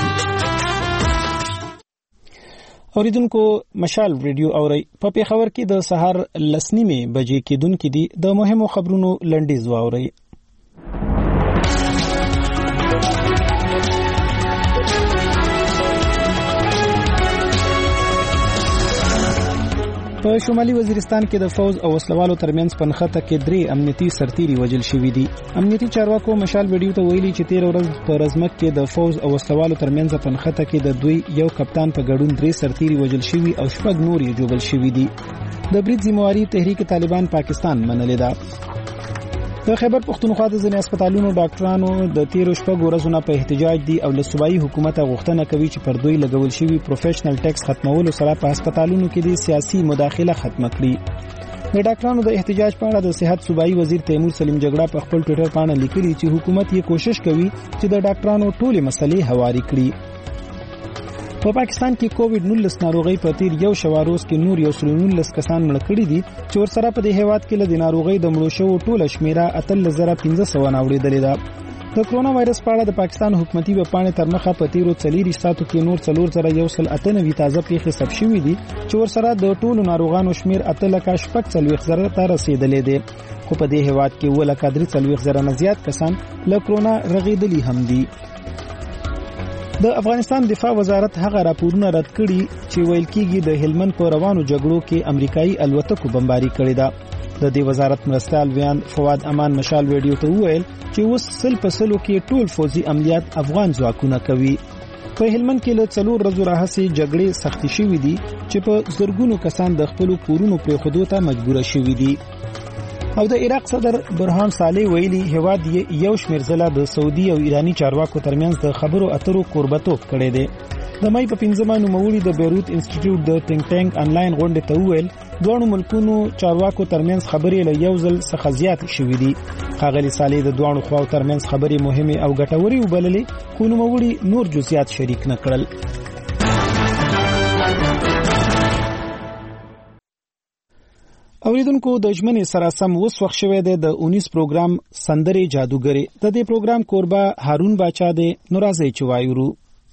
اوریدونکو مشال ریډیو اوري په پیښور کې د سهار لسنیمه بجې کېدونکې دي د مهمو خبرونو لنډیز واوري. په شمالي وزیرستان کې د فوز او وسلوالو ترمنځ پنخته کې درې امنیتي سرتیري وژل شوي دي. امنیتي چارواکو مشال ویډیو ته ویلي چې تیر ورځ په رزمک کې د فوز او وسلوالو ترمنځ پنخته کې د دوی یو کپتان په ګډون درې سرتیري وژل شوي او شپږ نور یې ژوبل شوي دي. د برید ذمہواری تحریک طالبان پاکستان منلې ده. د خیبر پختونخوا د ځینې هسپتالونو ډاکټرانو د تیر شپږ ورځو نه په احتجاج دي او له صوبایي حکومت غوښتنه کوي چې پر دوی لګول شوی پروفیشنل ټیکس ختمولو سره په هسپتالونو کې د سیاسي مداخله ختم کړي. د ډاکټرانو د احتجاج په اړه د صحت صوبایي وزیر تیمور سلیم جګړه په خپل ټوئیټر باندې لیکلي چې حکومت یې کوشش کوي چې د ډاکټرانو ټولې مسلې هواري کړي. په پاکستان کې کووډ نولس ناروغي په تیر یو شواروز کې نور یو سل نولس کسان مړ کړي دي چې ورسره په دې هیواد کې له ناروغي د مړو شوو ټوله شمیره اتل زره پنځه سوه ناوړېدلې ده. د کرونا وایرس په اړه د پاکستان حکومتي وپاڼې تر مخه په تیرو څلور ساعتو کې نور څلور زره یو سل اته نوي تازه پیښې ثبت شوې دي چې ورسره د ټولو ناروغانو شمیر اته لکه شپږ څلوېښت زره ته رسیدلې ده. خو په دې هیواد کې اووه لکه درې څلوېښت زره نه زیات کسان له کرونا رغېدلي هم دي. د افغانستان دفاع وزارت هغه راپورونه رد کړي چې ویل کېږي د هلمند په روانو جګړو کې امریکایي الوتکو بمباري کړې ده. د دې وزارت مرستیال ویان فواد امان مشال ویډیو ته وویل چې اوس سل په سلو کې ټول فوزي عملیات افغان ځواکونه کوي. په هلمند کې له څلور ورځو راهیسې جګړې سختې شوې دي چې په زرګونو کسان د خپل کورونو پرېښودو ته مجبور شوي دي. او د عراق صدر برهان صالح ویلي هواد یو شمېر ځله د سعودي او ایرانی چارواکو ترمنځ د خبرو اترو کوربتوب کړی دی. د مې په پنځمه نوموړي د بیروت انسټیټیوټ د ټینګ ټانک انلاین غونډې ته وویل دوه ملکونو چارواکو ترمنځ خبرې له یو ځل څخه زیات شوې دي. ښاغلي صالح د دوه خواو ترمنځ خبرې مهمه او ګټورې وبللې خو نوموړي نور جزئیات شریک نه کړل. اوریدونکو د ژمنې سره سم اوس وخت شوی دی د اونیس پروګرام سندرې جادوګرې. د دې پروګرام کوربه هارون باچا دی. نو راځئ چې وایو.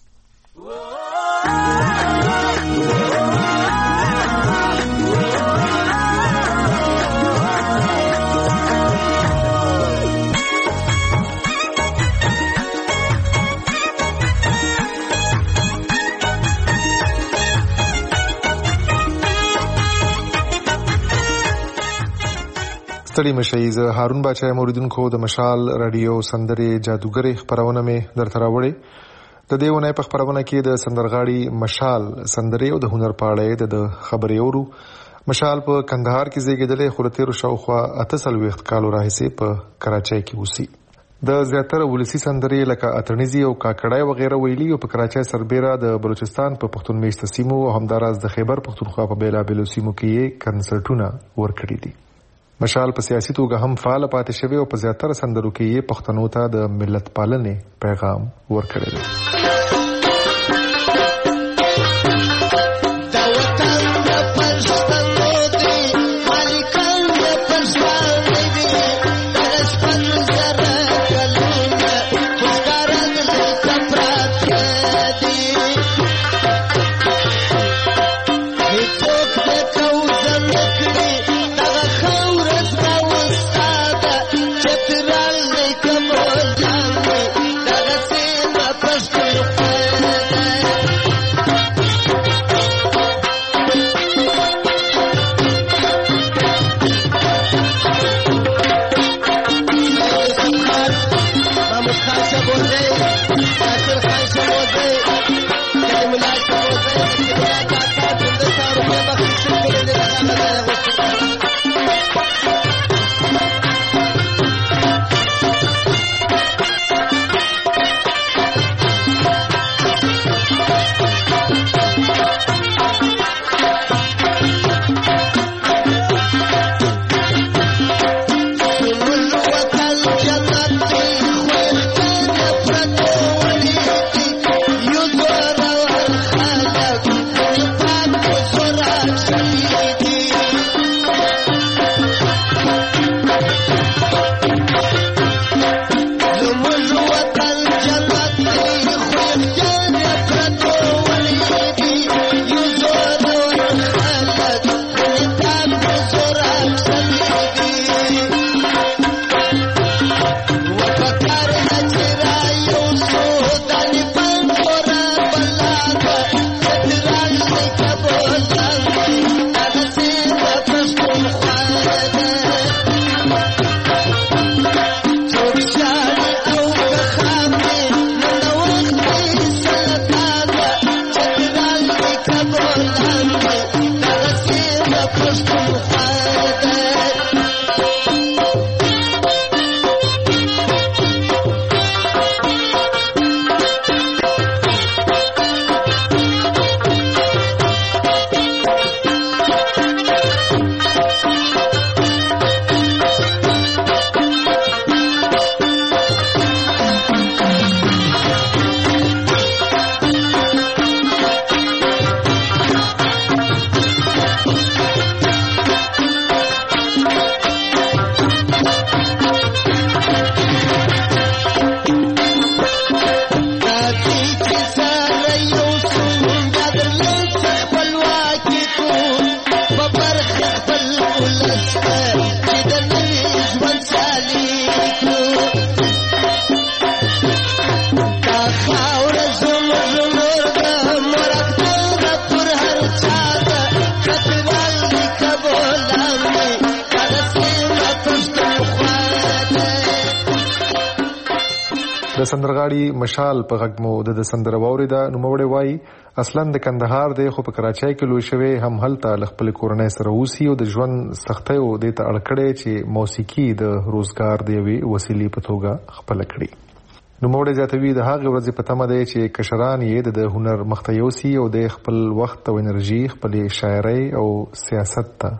ستړي مشئ. زه هارون باچا یم. اوریدونکو د مشال رادیو سندرې جادوګرې خپرونه مې درته راوړې. د دې ونې په خپرونه کې د سندرغاړي مشال سندرې او د هنر په اړه د خبرې اورو. مشال په کندهار کې زیږېدلی خو د تیرو شاوخوا اته څلوېښت کالو راهیسې په کراچۍ کې اوسي. د زیاتره ولسي سندرې لکه اتڼیزي او کاکړی وغیره ویلي او په کراچۍ سربیره د بلوچستان په پښتون میشته سیمو او همداراز د خیبر پښتونخوا په بیلابیلو سیمو کې یې کنسرټونه ورکړي دي. مشال په سیاسي توګه هم فعال پاتې شوی او په زیاتره سندرو کې یې پښتنو ته د ملت پالنې پیغام ورکړی دی. Come on, د سندرغاړي مشال په غږ مو د سندره واوریده. نوموړی وایي اصلا د کندهار دی خو په کراچۍ کې لوی شوی، هم هلته له خپل کورنۍ سره اوسي او د ژوند سختیو دې ته اړ کړی چې موسیقي د روزګار د یوې وسیلې په توګه خپل کړي. نوموړی زیاتوي د هغې ورځې په تمه دی چې کشران یې د هنر مخته یوسي او د خپل وخت او انرژي خپلې شاعرۍ او سیاست ته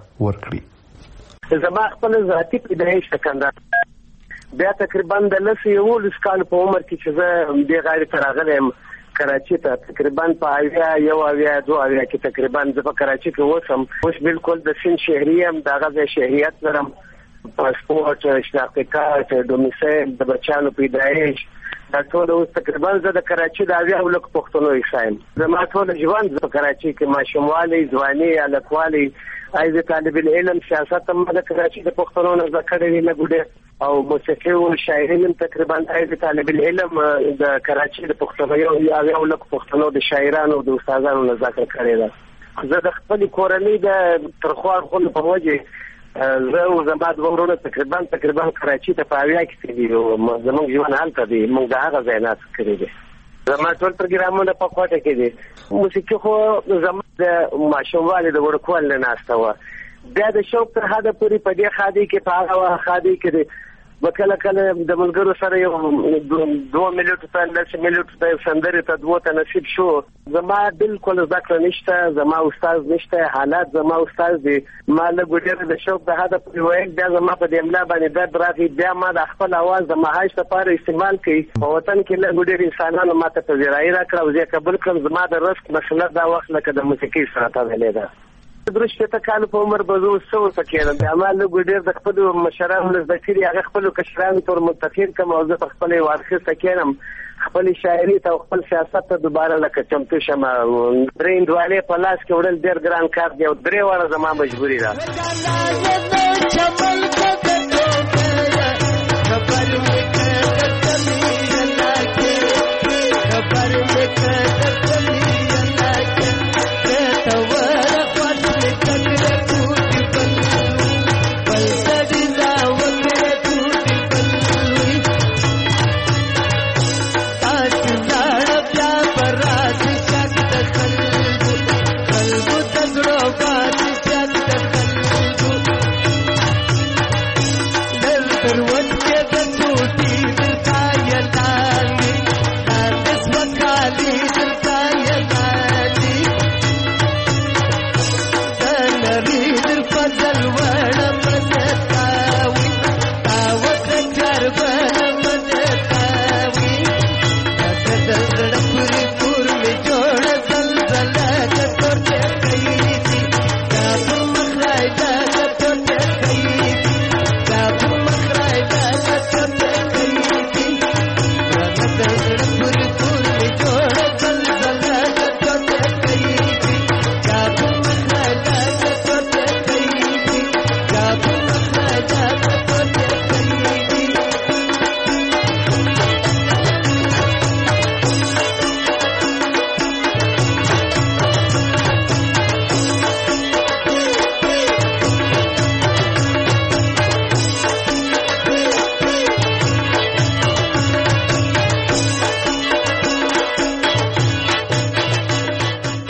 ورکړي. زما خپل ذاتي پیدایش د کندهار بیا تقریبا د لس یولس کال په عمر کې چې زه دې غاړې ته راغلی یم کراچي ته، تقریبا په اویا یو اویا دوه اویا کې تقریبا زه په کراچي کې اوسم. اوس بالکل د سند شهري یم، د هغه ځای شهریت لرم، پاسپورټ، شناختی کارت، ډومیسایل، د بچیانو پیدایش، دا ټول اوس تقریبا زه د کراچي د اویا لک پښتنو حصه یم. زما ټول ژوند په کراچي کې ماشوموالی، ځواني، هلکوالی، ایز طالب العلم، سیاست هم د کراچي د پښتنو نه زده کړی وي لږ ډېر، او موسیقي او شاعري هم تقریبا ایز طالب العلم د کراچي د پښتنو یو یو لک پښتنو د شاعرانو او د استادانو نه زده کړی ده. زه د خپل کورنۍ د ترخوار خپل په وجه زه او زما دوه ورونه تقریبا تقریبا کراچي ته په اویا کې دي او زموږ ژوند هلته دی، موږ د هغه ځای نه کړی دی. زما ټول پروګرامونه په کوټه کې دي. موسیقي خو زما د ماشوموالي د وړوکوالي نه ناسته وه، بیا د شوق تر حده پورې په دې خادي کې په هغه خادي کې به کله کله د ملګرو سره یو دوه میلیټو ته لس میلیټو ته سندرې ته دوه ته نصیب شو. زما بالکل زده کړه نشته، زما استاد نشته، حالات زما استاد دی. ما لږ ډېر د شوق د حده پورې ویل، بیا زما په دې املا باندې درد راغی، بیا ما د خپل اواز د مهاج لپاره استعمال کړي. په وطن کې لږ ډېر انسانانو ما ته پذیرایي راکړه او زه یې قبول کړم. زما د رزق مسله دا وخت لکه د موسیقي سره تړلې ده. درې شپېته کاله په عمر به زه اوس څه ورته کېدم، بیا ما لږ ډېر د خپلو مشرانو نه زده کړي، هغه خپلو کشرانو ته ور منتقل کړم او زه په خپله یو اخیسته کېنم خپلې شاعري ته او خپل سیاست ته دوباره لکه چمتو شم. درې هندوانې په لاس کې وړل ډېر ګران کار دی او درې واړه زما مجبوري ده.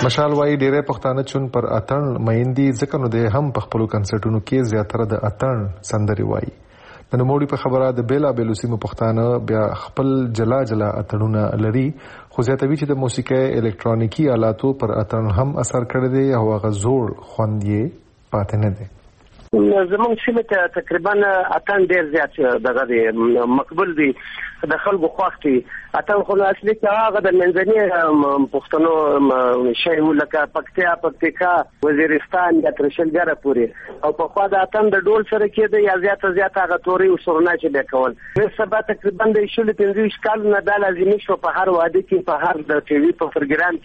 مشال وايي ډېری پښتانه چون پر اتڼ میندي ځکه نو د هم په خپلو کنسرټونو کې زیاتره د اتڼ سندرې وایي. د نوموړي په خبره د بېلابېلو سیمو پښتانه بیا خپل جلا جلا اتڼونه لري، خو زیاتوي چې د موسیقۍ الکترونیکي آلاتو پر اتڼ هم اثر کړی دی او هغه زوړ خوند یې پاتې نه دی. زمونږ سیمه ته تقریبا اتن ډیر زیات دغه دی مقبول دی د خلکو خوښ دي. اتن خو اصلي کې هغه د منځني پښتنو شی لکه پکتیا پکتیکا وزیرستان یا ترشلګره پورې او په خوا د اتن د ډول سره کېده یا زیات زیات هغه توري او سرنا چې به کول. نن سبا تقریبا د شل پنځه کال نه د لازمي شو په هر واده کې په هر د ټي وي په پروګرام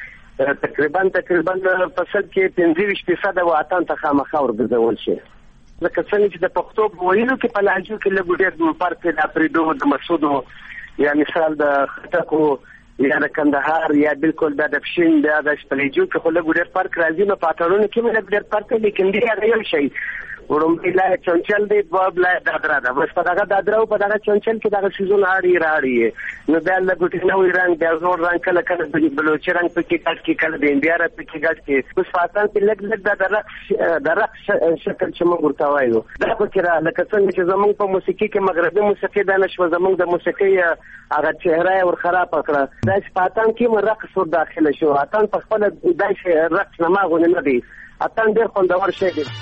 کې تقریبا تقریبا په صد کې پنځه فیصد وطن ته خامخا ورګرځول شي. لکه څنګه چې د پښتو په ویلو کې په لهجو کې لږ ډېر فرق دی، د پریدو د مسعودو یا مثال د خټکو یا د کندهار یا بالکل د پښین د شپلېجو کې خو لږ ډېر فرق راځي. نو په اتڼونو کې مې لږ ډېر فرق دی، لیکن دی هغه یو شی وړومبی لا چونچل دی باب لا دادرا ده، بس په دغه دادرا او په دغه چونچل کې دغه سيزون اړي راړي. نو بیا له ګوتې نوې رنګ بیا زوړ رنګ کله کله د بلوچي رنګ پکې کټ کې کله د انډیا رنګ پکې کټ کې اوس فاتن کې لږ لږ د رقص د رقص شکل چې موږ ورته وایو دا پکې را لکه څنګه چې زمونږ په موسیقي کې مغربي موسیقي د نشو زمونږ د موسیقي هغه چهره ور خراب کړه. دا فاتن کې مو رقص ور داخله شو. اتن په خپل دای رقص نه ماغونه نه دی، اتن ډېر خوندور شی دی.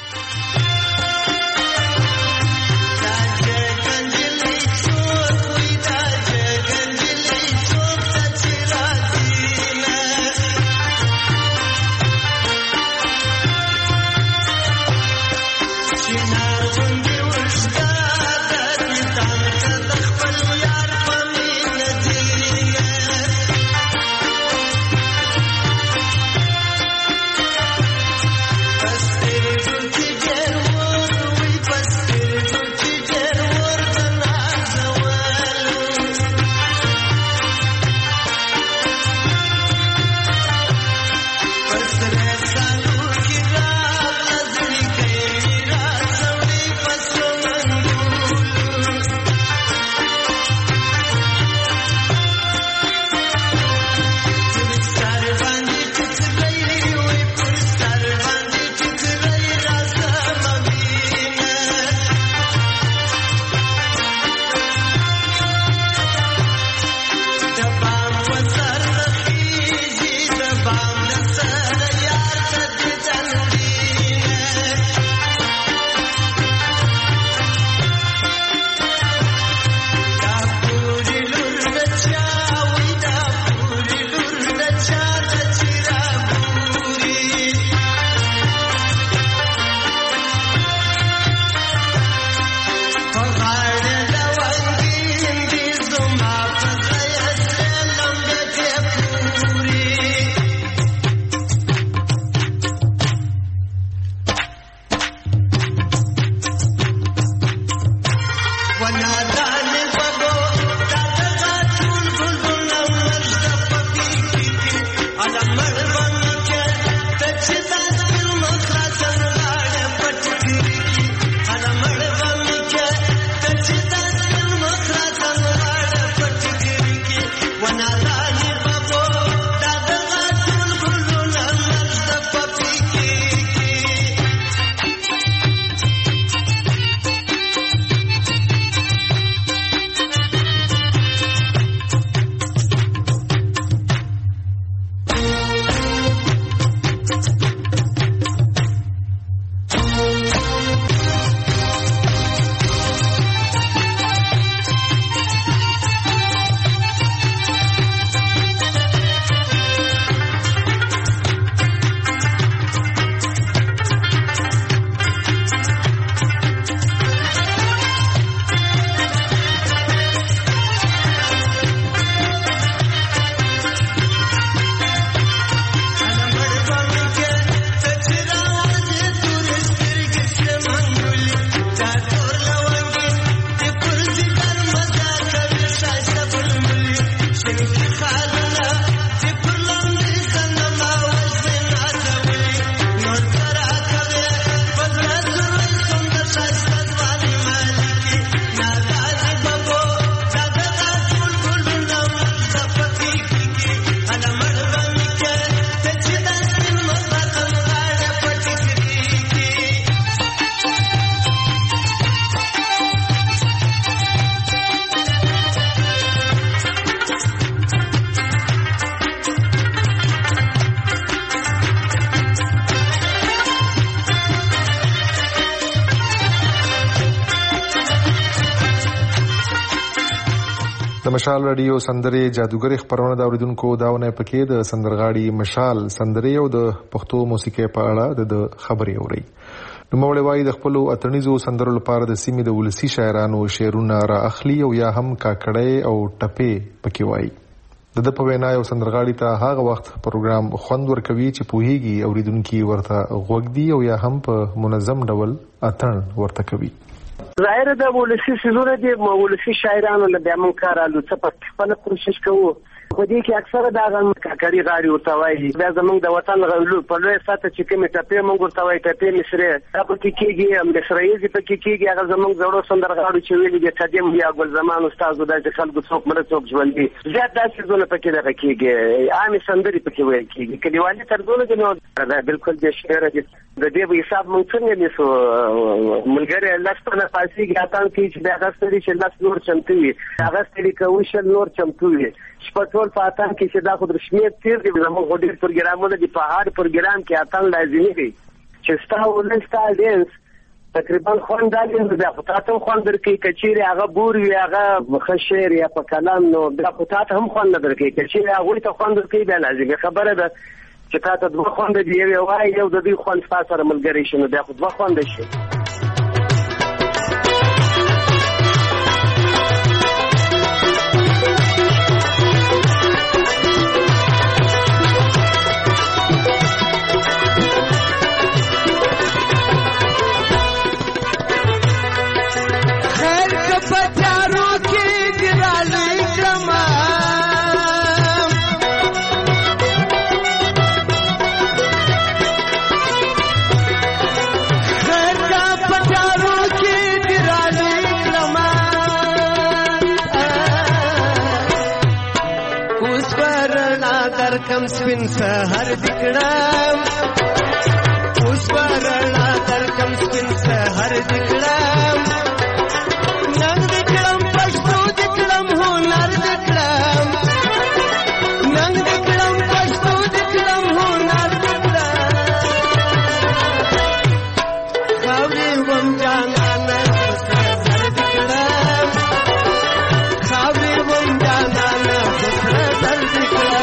Thank you. د مشال رادیو سندرې جادوګر خبرونه د اوریدونکو داونه پکې د سندرغاړي مشال سندرې او د پښتو موسیقي په اړه د خبرې اوري. نو مولوی وايي د خپل اتنیزو سندرو لپاره د سیمې د ولسی شاعرانو شعرونه را اخلي او یا هم کاکړې او ټپې پکې وایي. د د په وینا یو سندرغاړي ته هغه وخت پروګرام خوند ورکوي چې پوهیږي اوریدونکو ورته غوږ دی او یا هم په منظم ډول اتن ورته کوي. ظاهر د ولسی سيزونه دي ولسی شاعرانو له بیا مون کار الو څه په خپل کوشش کوو خو دې کې اکثره دا غن کاکړي غاړي ورته وایي بیا زمونږ د وطن غلو په لوی ساته چې کومه ټپې مونږ ورته وایي ټپې مصري دا په کې کېږي مصریزي په کې کېږي هغه زمونږ زړو سندرغاړو چې ویلي دي قدیم یا ګل زمان استاد د خلکو څوک مړ څوک ژوندي زیات داسې زونه په کې دغه کېږي عامي سندري په کې ویل کېږي کلیوالي ترځونه دي نو دا بالکل د شعر دي د دې په حساب مونږ څنګه نیسو ملګری لاسته پاسي ګاتان کې چې دا غستري چې لاس نور چمتو وي هغه ستړي کوي شل نور چمتو وي شپټول پاتان کې چې دا خو رسمیت تیر دي زموږ هډیر پروګرامونه دي په هر پروګرام کې اتل لازمي دي چې ستا ولستا ډینس تقریبا خوندالي دا په تاسو خوند درکې کچيري هغه بور وی هغه خشیر یا په کلام نو دا په تاسو هم خوند درکې کچيري هغه ته خوند درکې دا لازمي خبره ده چې تاسو دوه خوند دی یو وای یو د دې خوند سره ملګری شنو دا خو دوه خوند شي. کم سپین سهر دکړم اوس ورنا تر کم سپین سهر دکړم نن دکړم پښتو دکړم هنر دکړم نن دکړم پښتو دکړم هنر دکړم خاورې وم جانانه سهر دکړم خاورې وم جانانه سهر دکړم.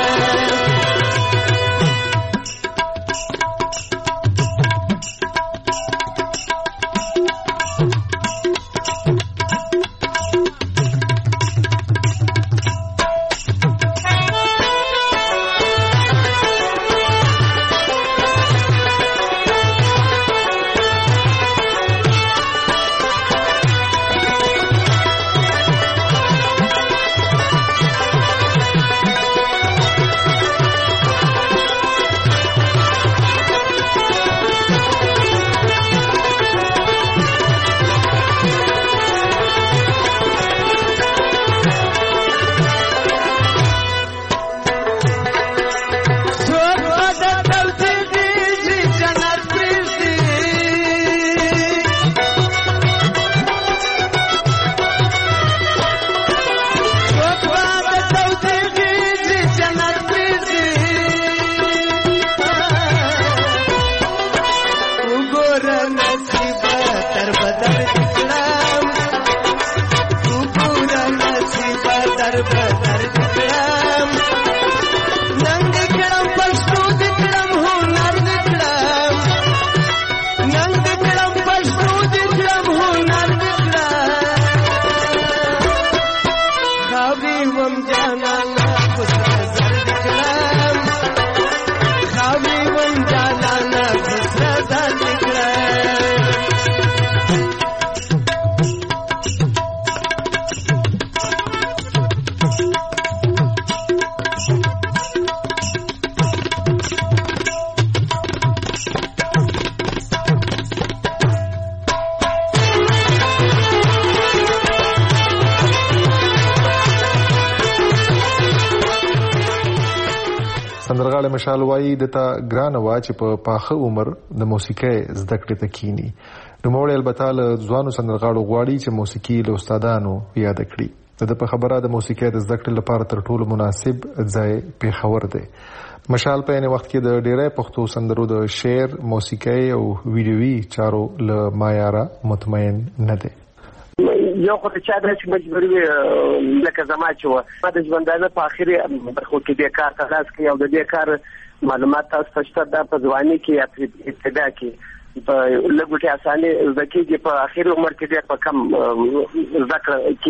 سندرغاړي مشال وايي دته ګران وا چې په پاخه عمر د موسیقي زده کړې تکینی نو موږ البته له ځوانو سندرغاړو غواړي چې موسیقي له استادانو یاد کړي د په خبره د موسیقي د زده کړې لپاره تر ټولو مناسب ځای پیښور دی. مشال په یوه وخت کې د ډېرې پښتو سندرو د شعر موسیقي او ویډیوي چارو له معیاره مطمئن نه دی. یو خو چا داسې مجبوري وي لکه زما چې وه ما د ژوندانه په اخري برخو کې دې کار ته لاس کوي او د دې کار معلومات تاسو ته شته دا په ځواني کې یا ابتدا کې په لږ اسانه زده کېږي په اخري عمر کې ډېر په کم زده کړه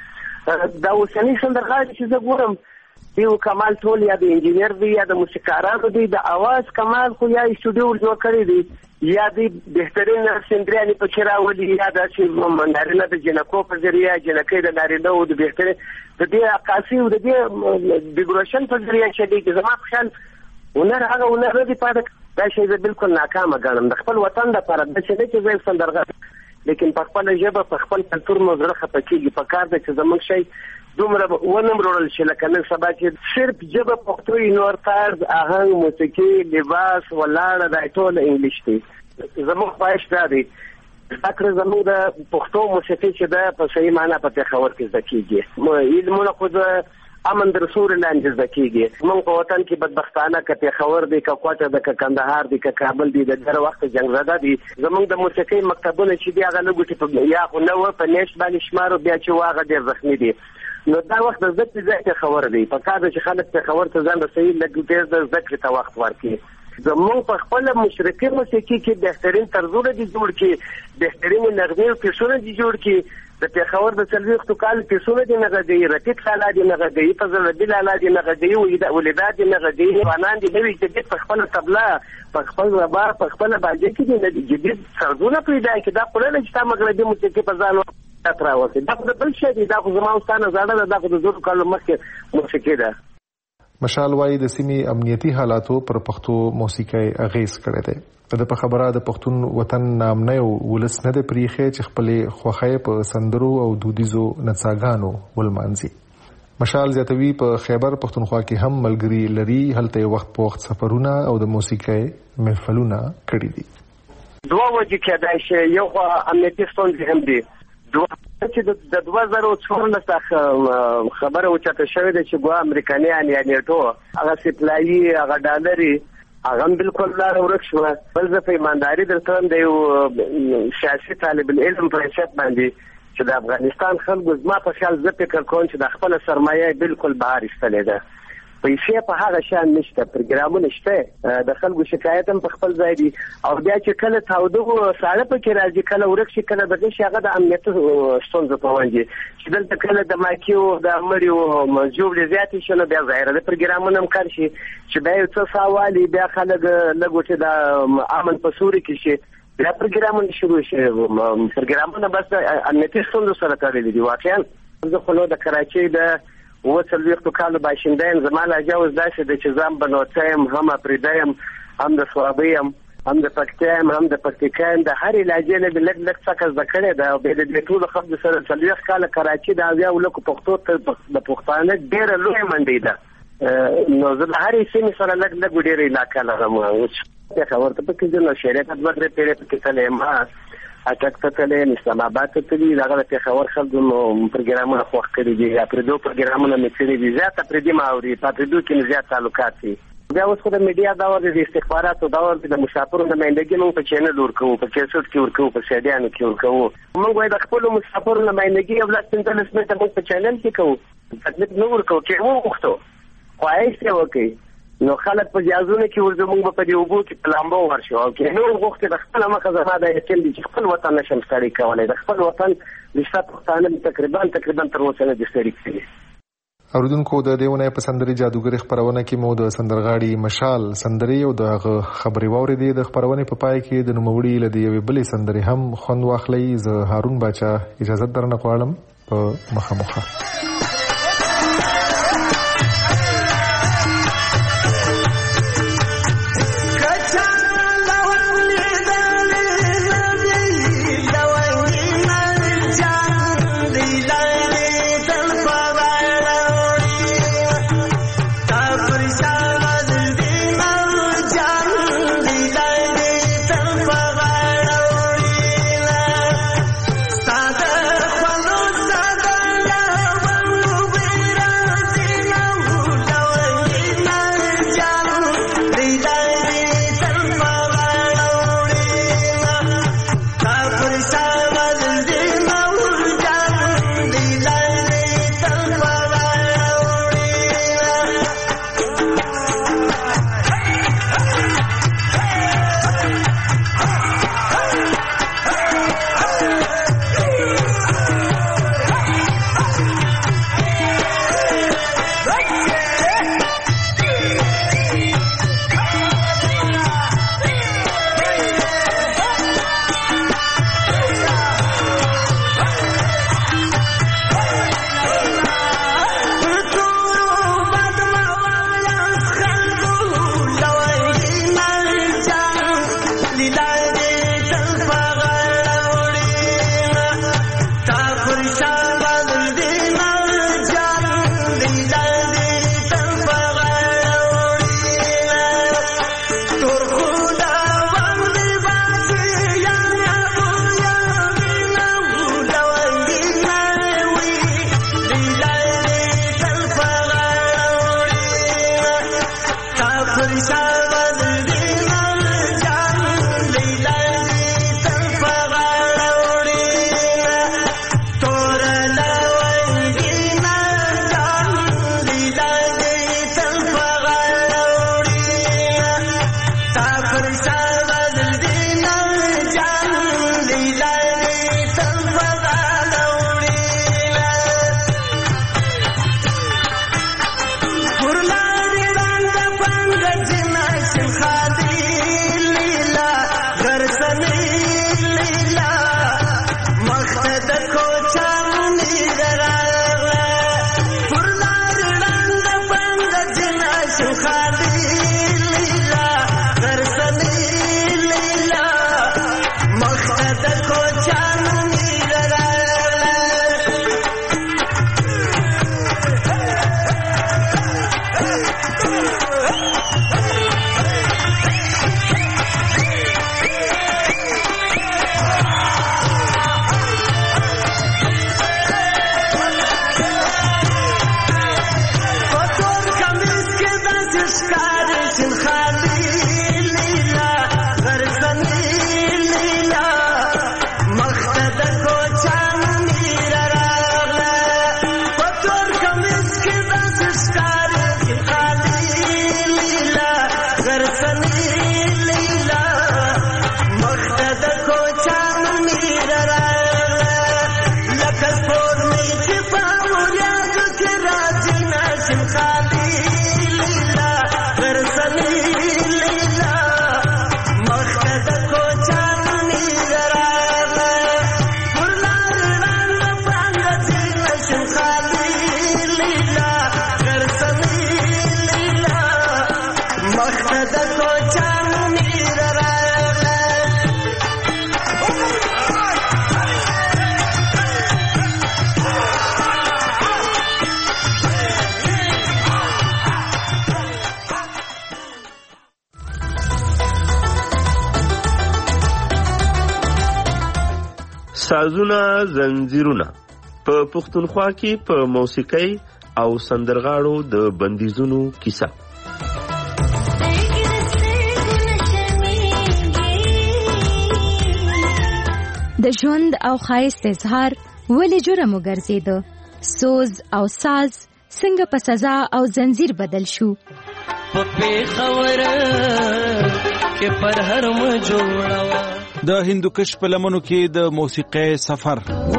کېږي دا اوسني سندرغاړي چې زه ګورم دیو کمال ټول یا د انجینر دی یا د موسیقارانو دی د اواز کمال خو یا استودیو جوړ کړی دی یا د بهترین سندريانې په چر راولي یا د نارینه د جنکو په ذریعہ جنکې د نارینه او د بهترین د دې عکاسي او د دې ډیکوریشن په ذریعہ چې دی زما خیال ونر هغه ونر دی پاتې دا شی زه بالکل ناکامه ګڼم د خپل وطن لپاره د چې نه چې زه سندرغاړی لیکن په خپل ژبه په خپل کلتور مو زړه خپه کېږي په کار د چې زموږ شی دومره ونم وروړل شي لکه نن سبا چې صرف ژبه پښتو یې نور طرز آهنګ موسیقي لباس ولاړه دا ټول انګلیش دی زموږ خواهش دا دی زده کړه زموږ د پښتو موسیقي چې ده په صحیح معنا په پېښور کې زده کېږي علمونه خو د امن د رسول لاندې زده کېږي موږ په وطن کې بدبختانه که پېښور دی که کوټه ده که کندهار دی که کابل دی د ډېر وخت جنګ زده دي زموږ د موسیقي مکتبونه چې دي هغه لږ یا خو نه وه په نیشت باندې شمارو بیا چې وه هغه ډېر زخمي دي نو دا وخت د زده کړې ځای پېښور دی په کار ده چې خلک پېښور ته ځان رسوي لږ ډېر د زده کړې ته وخت ورکړي زموږ په خپله مشرقي موسیقي کې بهترین طرزونه دي جوړ کړي بهترینې نغمې او پیسونه دي جوړ کړي د پېښور د څلوېښتو کالو پیسونه دي نغږوي رفیق لالا دي نغږوي فضل ربي لالا دي نغږوي ولیدا دي نغږوي افغانان دي نوي جدید په خپله طبله په خپل رباب په خپله باجه کې دي جدید طرزونه پیدا کړي دا خو نه ده چې تا مغربي موسیقي په ځان راوځي دا خو د بل شی دی دا خو زما ستانه زاړه ده دا خو د زرو کالو مخکې موسیقي ده مشال وایي د سیمې امنیتي حالاتو پر پښتو موسیقۍ اغیز کړی دی د په خبره د پښتون وطن نامنه او ولس نه دی پریښی چې خپلې خوښۍ په سندرو او دودیزو نڅاګانو ولمانځي مشال زیاتوي په خیبر پښتونخوا کې هم ملګري لري هلته وخت په وخت سفرونه او د موسیقۍ محفلونه کړي دي دوه وجې کېدای شي یو خو امنیتي ستونزې هم دي چې د دوه زره څوارلس خبره اوچته شوې ده چې ګوا امریکایان یا نیټو هغه سپلایي هغه ډالري هغه هم بالکل لاره ورک شوه بل زه په ایمانداري درته وایم د یو سیاسي طالب العلم په حیثیت باندې چې د افغانستان خلکو زما په خیال زه فکر کوم چې د خپله سرمایه بالکل بهر ایستلې ده پیسې په هغه شان نشته پروګرامونه شته د خلکو شکایت هم په خپل ځای دي او بیا چې کله تاوده ساړه پکې راځي کله ورک شي کله دغه شي هغه د امنیت ستونزه په وانجي چې دلته کله د ماکیو د مړیو جوړې زیاتې شي نو بیا ظاهره د پروګرامونه هم کار شي چې بیا یو څه ساوالي بیا خلک لږ چې د امن په سوري کې شي بیا پروګرامونه شروع شي پروګرامونه بس امنیتي ستونزو سره تړلي دي واقعا زه خو نو د کراچۍ د اووه څلوېښتو کالو باشنده یم زما لهجه اوس داسې ده چې زه هم بنوڅه یم هم اپریده یم هم د سوابۍ یم هم د پکتیا یم هم د پکتیکا یم د هرې لهجې نه مې لږ لږ څکه زده کړې ده او بیا د دې ټولو خلکو سره څلوېښت کاله کراچي د اویاو لکو پښتو ته د پښتانه ډېره لویه منډۍ ده نو زه د هرې سیمې سره لږ لږ ډېره علاقه لرم اوس پېښور ته پکې ځم نو شریعت ته دوه درې پېړۍ پکې تللی یم اټک ته تللی یم اسلام آباد ته تللي دغه د پېښور خلکو نو پروګرامونه خوښ کړي دي اپریدو پروګرامونه مې کړي دي زیات اپریدي ما اوري په اپریدو کې مې زیات تعلقات دي بیا اوس خو د میډیا دور دی د استخباراتو دور دی د مسافرو نمایندګي موږ په چینل ورکوو په کیسټ کې ورکوو په سیډیانو کې ورکوو موږ وایي د خپلو مسافرو نمایندګي یو لس پنځلس منټه موږ په چینل کې کوو تکلیف نه ورکوو چې وغوښتو خواهش یې وکړي نو خلک په جهازونو کې ورځو موږ به په دې اوبو کې په لامبو ورشو او کې نور غوښتې د خپله مخه زما دا یقین دي چې خپل وطن نشم ستړی کولی د خپل وطن رشته پښتانه تقریبا تقریبا تر اوسه نه دي ستړي کړي اوریدونکو د دې اونۍ په سندرې جادوګرۍ خپرونه کې مو د سندرغاړي مشال سندرې او د هغه خبرې واورېدې د خپرونې په پای کې د نوموړي له د یوې بلې سندرې هم خوند واخلئ زه هارون باچا اجازت درنه غواړم په مخامخه Sada, سازونه زنجیرونه په پښتونخوا کې په موسیقۍ او سندرغاړو د بندیزونو کیسه. د ژوند او ښایست اظهار ولې جرم وګرځیده؟ سوز او ساز څنګه په سزا او زنجیر بدل شو؟ په پیښور کې پر هر م جوړوا د هندوکش په لمنو کې د موسیقۍ سفر.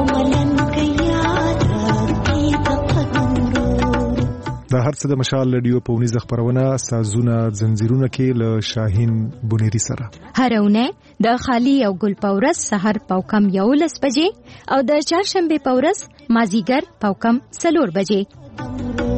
دا هر څه د مشال رادیو په ونیزه خبرونه سازونه زنجیرونه کې له شاهین بونيري سره هرونه د خالی او ګل پورس سحر پاوکم یولس بجې او د چهارشنبه پورس مازیګر پاوکم سلور بجې.